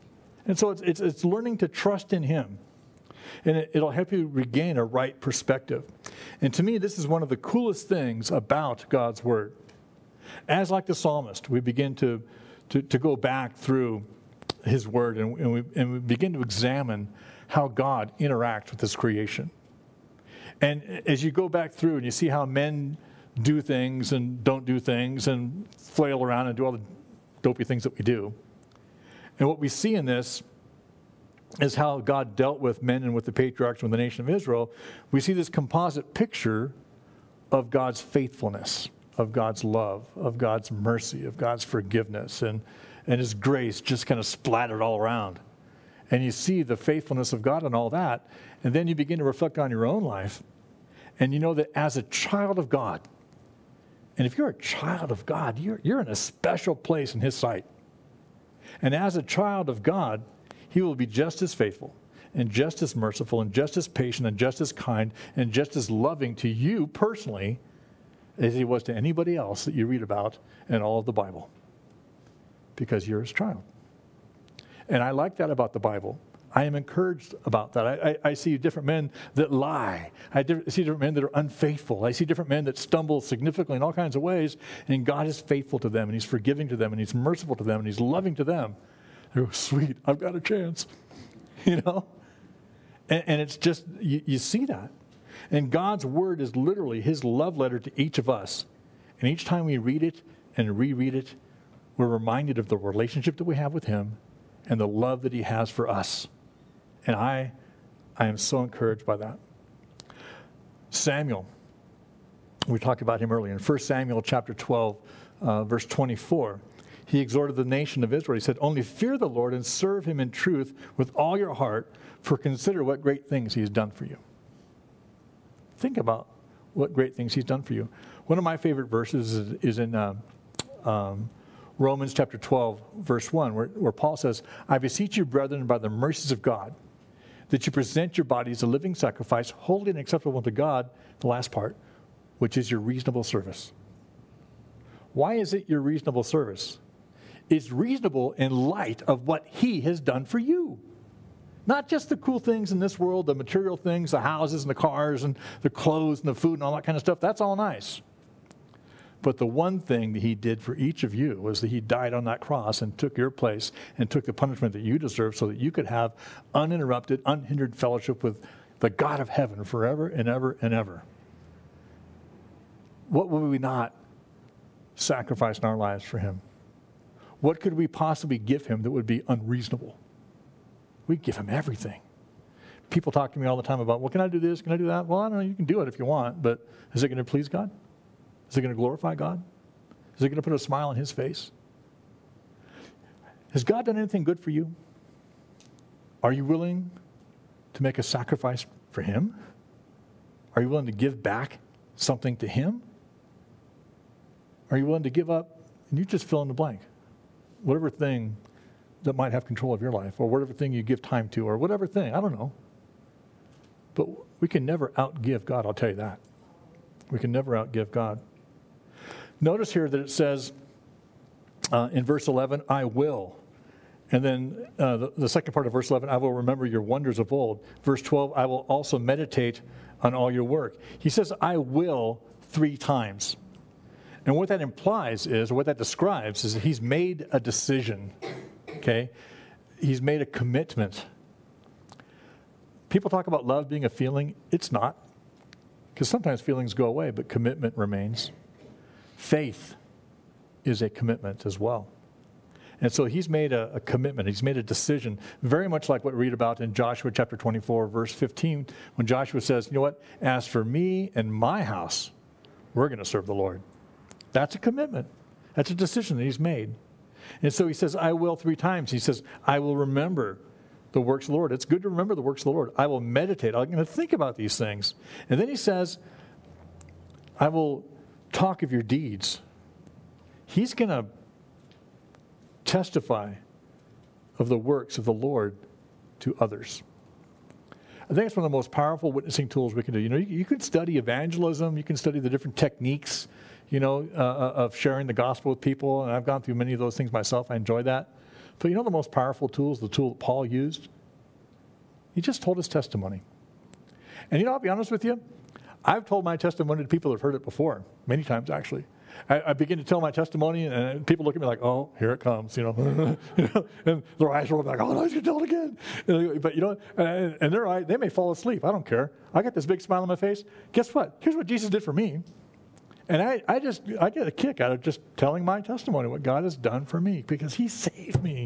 And so it's learning to trust in him. And it'll help you regain a right perspective. And to me, this is one of the coolest things about God's word. As like the psalmist, we begin to go back through his word and we begin to examine how God interacts with his creation. And as you go back through and you see how men do things and don't do things and flail around and do all the dopey things that we do. And what we see in this is how God dealt with men and with the patriarchs and with the nation of Israel. We see this composite picture of God's faithfulness, of God's love, of God's mercy, of God's forgiveness, and his grace just kind of splattered all around. And you see the faithfulness of God and all that, and then you begin to reflect on your own life, and you know that as a child of God, and if you're a child of God, you're in a special place in his sight. And as a child of God, he will be just as faithful and just as merciful and just as patient and just as kind and just as loving to you personally as he was to anybody else that you read about in all of the Bible, because you're his child. And I like that about the Bible. I am encouraged about that. I see different men that lie. I see different men that are unfaithful. I see different men that stumble significantly in all kinds of ways, and God is faithful to them, and he's forgiving to them, and he's merciful to them, and he's loving to them. Oh, sweet, I've got a chance, you know? And it's just, you see that. And God's word is literally his love letter to each of us. And each time we read it and reread it, we're reminded of the relationship that we have with him and the love that he has for us. And I am so encouraged by that. Samuel, we talked about him earlier. In 1 Samuel chapter 12, verse 24, he exhorted the nation of Israel. He said, only fear the Lord and serve him in truth with all your heart, for consider what great things he has done for you. Think about what great things he's done for you. One of my favorite verses is in Romans chapter 12, verse 1, where Paul says, I beseech you, brethren, by the mercies of God, that you present your bodies a living sacrifice, holy and acceptable to God, the last part, which is your reasonable service. Why is it your reasonable service? It's reasonable in light of what he has done for you. Not just the cool things in this world, the material things, the houses and the cars and the clothes and the food and all that kind of stuff. That's all nice. But the one thing that he did for each of you was that he died on that cross and took your place and took the punishment that you deserve so that you could have uninterrupted, unhindered fellowship with the God of heaven forever and ever and ever. What would we not sacrifice in our lives for him? What could we possibly give him that would be unreasonable? We'd give him everything. People talk to me all the time about, well, can I do this? Can I do that? Well, I don't know. You can do it if you want, but is it going to please God? Is it going to glorify God? Is it going to put a smile on his face? Has God done anything good for you? Are you willing to make a sacrifice for him? Are you willing to give back something to him? Are you willing to give up, and you just fill in the blank, whatever thing that might have control of your life, or whatever thing you give time to, or whatever thing, I don't know. But we can never outgive God, I'll tell you that. We can never outgive God. Notice here that it says in verse 11, I will. And then the second part of verse 11, I will remember your wonders of old. Verse 12, I will also meditate on all your work. He says, I will 3 times. And what that implies is, or what that describes, is that he's made a decision. Okay? He's made a commitment. People talk about love being a feeling. It's not. Because sometimes feelings go away, but commitment remains. Faith is a commitment as well. And so he's made a commitment. He's made a decision, very much like what we read about in Joshua chapter 24, verse 15, when Joshua says, you know what? As for me and my house, we're going to serve the Lord. That's a commitment. That's a decision that he's made. And so he says, I will 3 times. He says, I will remember the works of the Lord. It's good to remember the works of the Lord. I will meditate. I'm going to think about these things. And then he says, I will talk of your deeds. He's going to testify of the works of the Lord to others. I think it's one of the most powerful witnessing tools we can do. You know, you can study evangelism. You can study the different techniques, of sharing the gospel with people. And I've gone through many of those things myself. I enjoy that. But you know the most powerful tool is the tool that Paul used? He just told his testimony. And you know, I'll be honest with you, I've told my testimony to people that have heard it before, many times actually. I begin to tell my testimony, and people look at me like, "Oh, here it comes," and their eyes roll back. "Oh, no, I should tell it again." But and their eye, they may fall asleep. I don't care. I got this big smile on my face. Guess what? Here's what Jesus did for me, and I get a kick out of just telling my testimony, what God has done for me, because He saved me.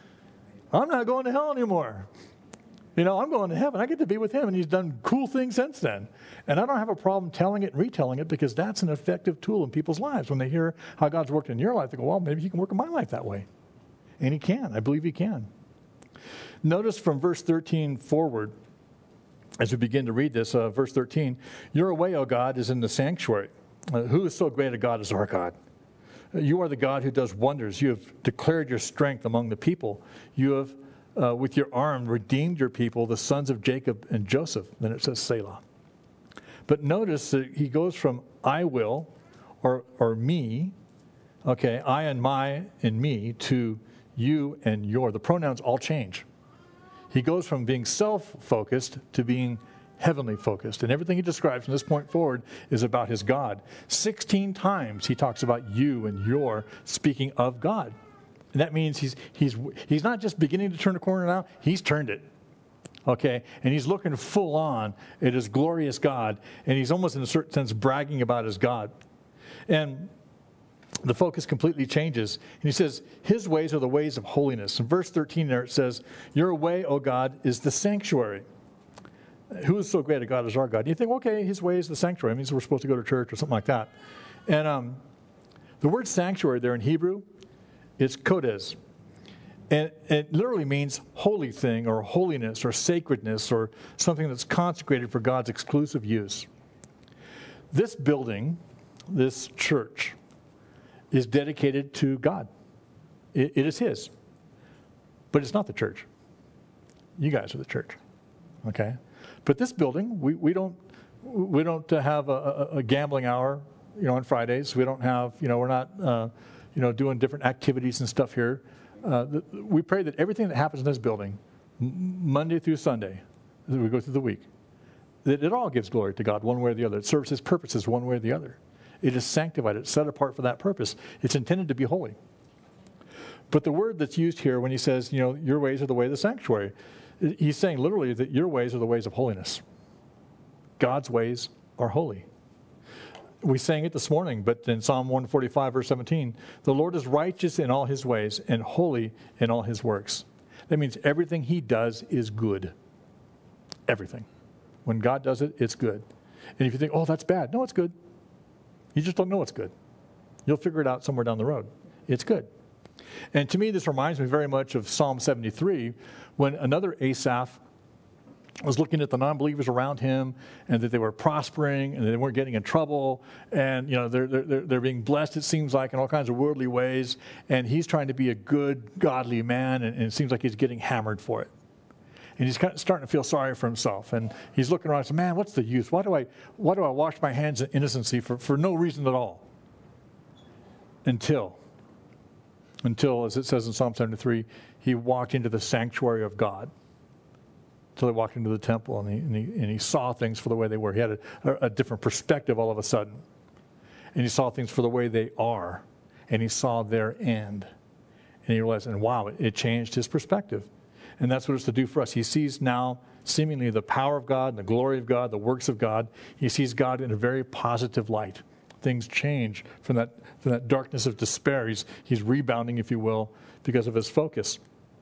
I'm not going to hell anymore. I'm going to heaven. I get to be with Him, and He's done cool things since then. And I don't have a problem telling it and retelling it, because that's an effective tool in people's lives. When they hear how God's worked in your life, they go, well, maybe He can work in my life that way. And He can. I believe He can. Notice from verse 13 forward, as we begin to read this, verse 13, your way, O God, is in the sanctuary. Who is so great a God as our God? You are the God who does wonders. You have declared your strength among the people. You have with your arm redeemed your people, the sons of Jacob and Joseph. Then it says Selah. But notice that he goes from I will or me, okay, I and my and me, to you and your. The pronouns all change. He goes from being self-focused to being heavenly focused. And everything he describes from this point forward is about his God. 16 times he talks about you and your, speaking of God. And that means he's not just beginning to turn the corner now, he's turned it. Okay? And he's looking full on at his glorious God, and he's almost in a certain sense bragging about his God. And the focus completely changes. And he says, his ways are the ways of holiness. In verse 13 there it says, your way, O God, is the sanctuary. Who is so great a God as our God? And you think, okay, his way is the sanctuary. It means we're supposed to go to church or something like that. And the word sanctuary there in Hebrew, it's kodesh. And it literally means holy thing or holiness or sacredness or something that's consecrated for God's exclusive use. This building, this church, is dedicated to God. It is His. But it's not the church. You guys are the church. Okay? But this building, we don't have a gambling hour, on Fridays. We don't have, we're not, doing different activities and stuff here. We pray that everything that happens in this building, Monday through Sunday, as we go through the week, that it all gives glory to God one way or the other. It serves His purposes one way or the other. It is sanctified. It's set apart for that purpose. It's intended to be holy. But the word that's used here when he says, your ways are the way of the sanctuary, he's saying literally that your ways are the ways of holiness. God's ways are holy. We sang it this morning, but in Psalm 145, verse 17, the Lord is righteous in all His ways and holy in all His works. That means everything He does is good. Everything. When God does it, it's good. And if you think, oh, that's bad. No, it's good. You just don't know it's good. You'll figure it out somewhere down the road. It's good. And to me, this reminds me very much of Psalm 73, when another Asaph was looking at the non-believers around him, and that they were prospering, and they weren't getting in trouble, and they're being blessed, it seems like, in all kinds of worldly ways, and he's trying to be a good, godly man, and it seems like he's getting hammered for it. And he's kind of starting to feel sorry for himself, and he's looking around and saying, man, what's the use? Why do I wash my hands in innocency for no reason at all? Until, as it says in Psalm 73, he walked into the sanctuary of God. Until he walked into the temple, and he saw things for the way they were. He had a different perspective all of a sudden. And he saw things for the way they are. And he saw their end. And he realized, and wow, it changed his perspective. And that's what it's to do for us. He sees now seemingly the power of God, and the glory of God, the works of God. He sees God in a very positive light. Things change from that darkness of despair. He's rebounding, if you will, because of his focus.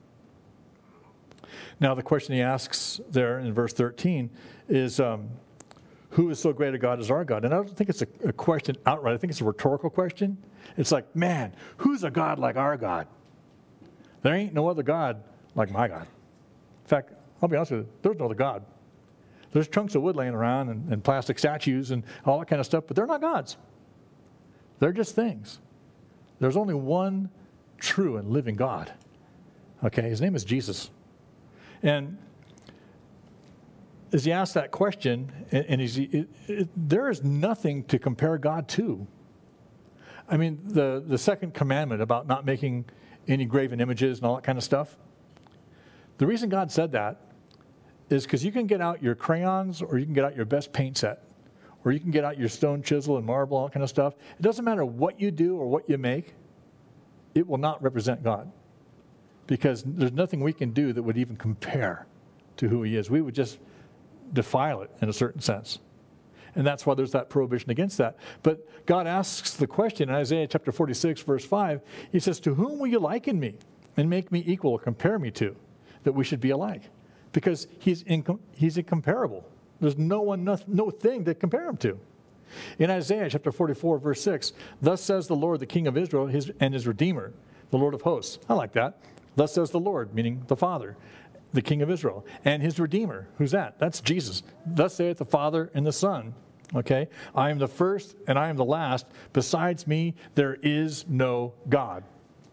Now, the question he asks there in verse 13 is, who is so great a God as our God? And I don't think it's a question outright. I think it's a rhetorical question. It's like, man, who's a God like our God? There ain't no other God like my God. In fact, I'll be honest with you, there's no other God. There's chunks of wood laying around and plastic statues and all that kind of stuff, but they're not gods. They're just things. There's only one true and living God. Okay, his name is Jesus. And as he asks that question, there is nothing to compare God to. I mean, the second commandment about not making any graven images and all that kind of stuff. The reason God said that is because you can get out your crayons, or you can get out your best paint set, or you can get out your stone chisel and marble, all that kind of stuff. It doesn't matter what you do or what you make, it will not represent God. Because there's nothing we can do that would even compare to who he is. We would just defile it in a certain sense. And that's why there's that prohibition against that. But God asks the question in Isaiah chapter 46, verse 5. He says, to whom will you liken me and make me equal or compare me to, that we should be alike? Because he's incomparable. There's no thing to compare him to. In Isaiah chapter 44, verse 6, thus says the Lord, the King of Israel, and his Redeemer, the Lord of hosts. I like that. Thus says the Lord, meaning the Father, the King of Israel, and his Redeemer. Who's that? That's Jesus. Thus saith the Father and the Son. Okay? I am the first and I am the last. Besides me, there is no God.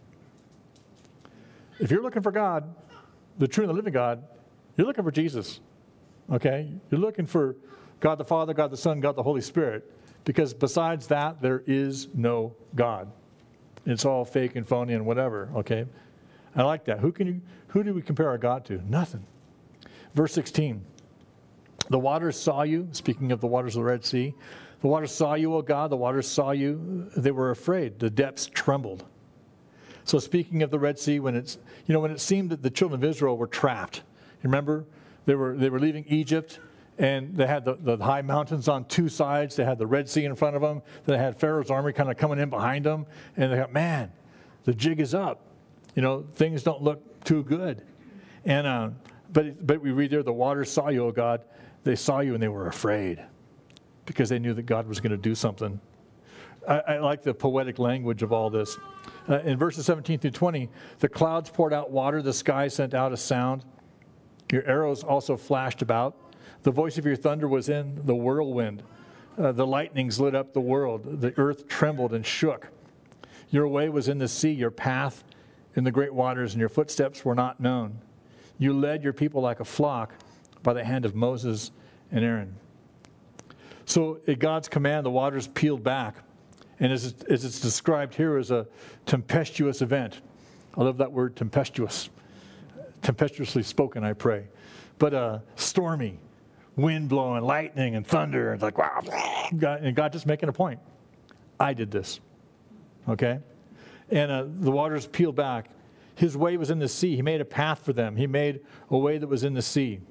If you're looking for God, the true and the living God, you're looking for Jesus. Okay? You're looking for God the Father, God the Son, God the Holy Spirit. Because besides that, there is no God. It's all fake and phony and whatever. Okay? I like that. Who do we compare our God to? Nothing. Verse 16. The waters saw you, speaking of the waters of the Red Sea. The waters saw you, O God. The waters saw you. They were afraid. The depths trembled. So speaking of the Red Sea, when it seemed that the children of Israel were trapped. You remember? They were leaving Egypt, and they had the high mountains on two sides. They had the Red Sea in front of them. They had Pharaoh's army kind of coming in behind them. And they thought, man, the jig is up. Things don't look too good. And but we read there, the waters saw you, O God. They saw you and they were afraid because they knew that God was going to do something. I like the poetic language of all this. In verses 17 through 20, the clouds poured out water, the sky sent out a sound. Your arrows also flashed about. The voice of your thunder was in the whirlwind. The lightnings lit up the world. The earth trembled and shook. Your way was in the sea, your path in the great waters, and your footsteps were not known. You led your people like a flock by the hand of Moses and Aaron. So at God's command, the waters peeled back. And as it's described here as a tempestuous event. I love that word, tempestuous. Tempestuously spoken, I pray. But stormy, wind blowing, lightning and thunder. It's like, wow. And God just making a point. I did this. Okay? And the waters peeled back. His way was in the sea. He made a path for them. He made a way that was in the sea.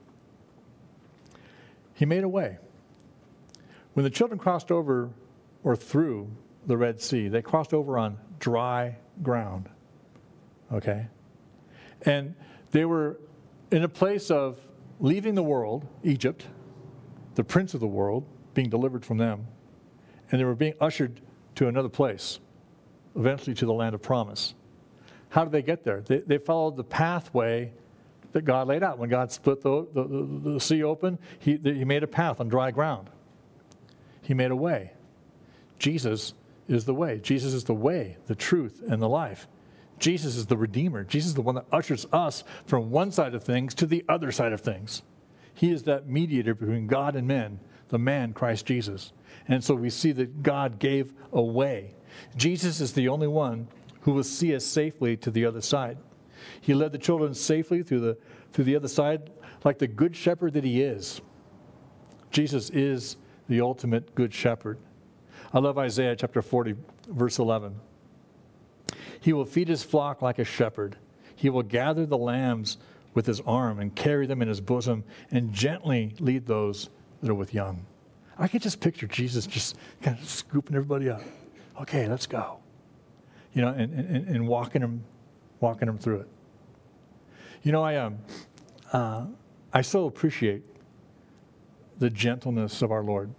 He made a way. When the children crossed over or through the Red Sea, they crossed over on dry ground. Okay? And they were in a place of leaving the world, Egypt, the prince of the world, being delivered from them, and they were being ushered to another place, eventually to the land of promise. How did they get there? They followed the pathway that God laid out. When God split the sea open, he made a path on dry ground. He made a way. Jesus is the way. Jesus is the way, the truth, and the life. Jesus is the Redeemer. Jesus is the one that ushers us from one side of things to the other side of things. He is that mediator between God and men, the man, Christ Jesus. And so we see that God gave a way. Jesus is the only one who will see us safely to the other side. He led the children safely through the other side like the good shepherd that he is. Jesus is the ultimate good shepherd. I love Isaiah chapter 40, verse 11. He will feed his flock like a shepherd. He will gather the lambs with his arm and carry them in his bosom and gently lead those that are with young. I can just picture Jesus just kind of scooping everybody up. Okay, let's go. And walking them through it. I so appreciate the gentleness of our Lord.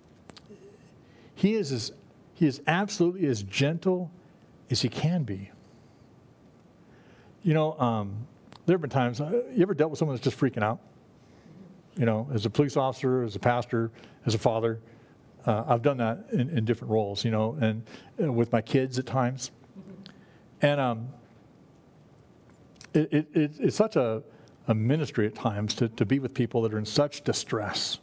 He is absolutely as gentle as he can be. There have been times, you ever dealt with someone that's just freaking out? As a police officer, as a pastor, as a father. I've done that in different roles, and with my kids at times. And it's such a ministry at times to be with people that are in such distress.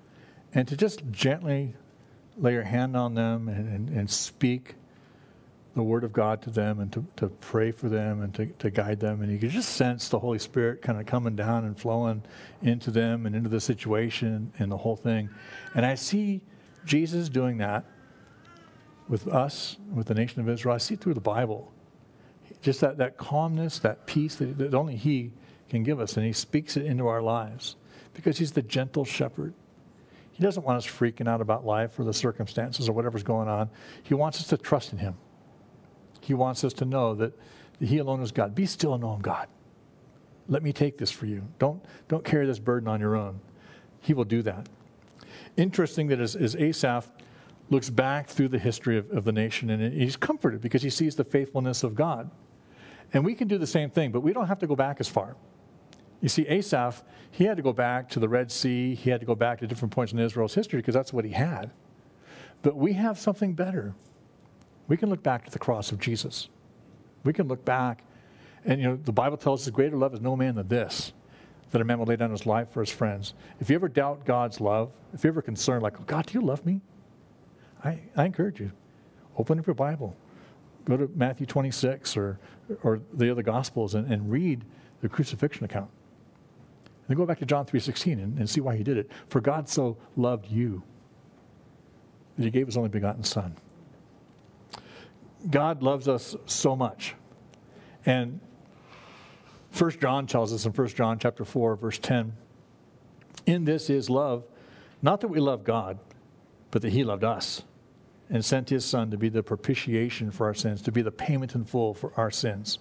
And to just gently lay your hand on them and speak the Word of God to them and to pray for them and to guide them. And you could just sense the Holy Spirit kind of coming down and flowing into them and into the situation and the whole thing. And I see Jesus doing that with us, with the nation of Israel. I see it through the Bible. Just that calmness, that peace that only He can give us. And He speaks it into our lives because He's the gentle shepherd. He doesn't want us freaking out about life or the circumstances or whatever's going on. He wants us to trust in Him. He wants us to know that He alone is God. Be still and know I'm God. Let me take this for you. Don't carry this burden on your own. He will do that. Interesting that as Asaph looks back through the history of the nation, and he's comforted because he sees the faithfulness of God. And we can do the same thing, but we don't have to go back as far. You see, Asaph, he had to go back to the Red Sea. He had to go back to different points in Israel's history because that's what he had. But we have something better. We can look back to the cross of Jesus. We can look back, and the Bible tells us greater love is no man than this, that a man will lay down his life for his friends. If you ever doubt God's love, if you're ever concerned, like, oh, God, do you love me? I encourage you, open up your Bible. Go to Matthew 26 or the other Gospels and read the crucifixion account. And then go back to John 3:16 and see why He did it. For God so loved you that He gave His only begotten Son. God loves us so much. And 1 John tells us in 1 John chapter 4, verse 10, in this is love, not that we love God, but that He loved us and sent His Son to be the propitiation for our sins, to be the payment in full for our sins.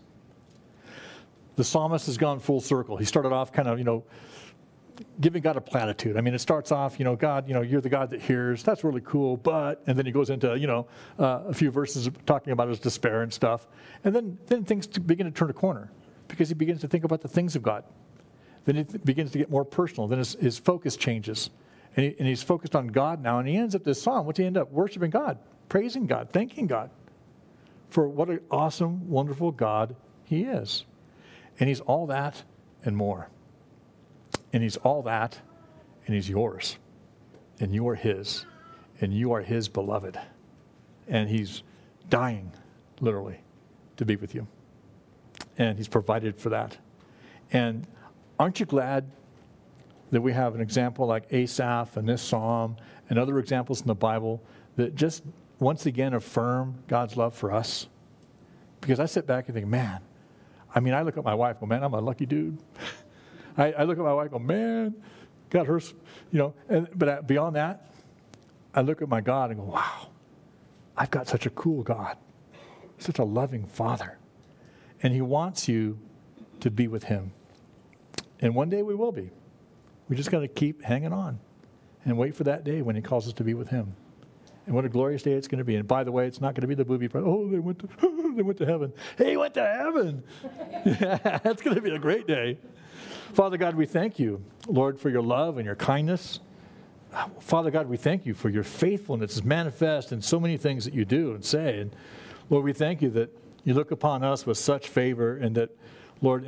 The psalmist has gone full circle. He started off kind of, giving God a platitude. I mean, it starts off, God, you're the God that hears. That's really cool. And then he goes into, a few verses talking about his despair and stuff. And then things begin to turn a corner because he begins to think about the things of God. Then it begins to get more personal. Then his focus changes. And he's focused on God now. And he ends up this psalm. What's he end up? Worshiping God, praising God, thanking God for what an awesome, wonderful God He is. And He's all that and more. And He's all that, and He's yours. And you are His. And you are His beloved. And He's dying, literally, to be with you. And He's provided for that. And aren't you glad that we have an example like Asaph and this psalm and other examples in the Bible that just once again affirm God's love for us? Because I sit back and think, man, I look at my wife and go, man, I'm a lucky dude. I look at my wife and go, man, got her, but beyond that, I look at my God and go, wow, I've got such a cool God, such a loving Father. And He wants you to be with Him. And one day we will be. We just got to keep hanging on and wait for that day when He calls us to be with Him. And what a glorious day it's going to be. And by the way, it's not going to be the booby, they went to heaven. Hey, he went to heaven. Yeah, that's going to be a great day. Father God, we thank You, Lord, for Your love and Your kindness. Father God, we thank You for Your faithfulness is manifest in so many things that You do and say. And Lord, we thank You that You look upon us with such favor and that, Lord,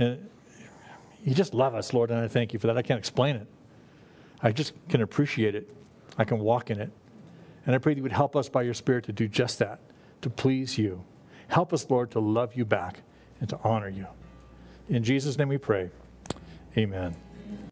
You just love us, Lord, and I thank You for that. I can't explain it. I just can appreciate it. I can walk in it. And I pray that You would help us by Your Spirit to do just that, to please You. Help us, Lord, to love You back and to honor You. In Jesus' name we pray. Amen.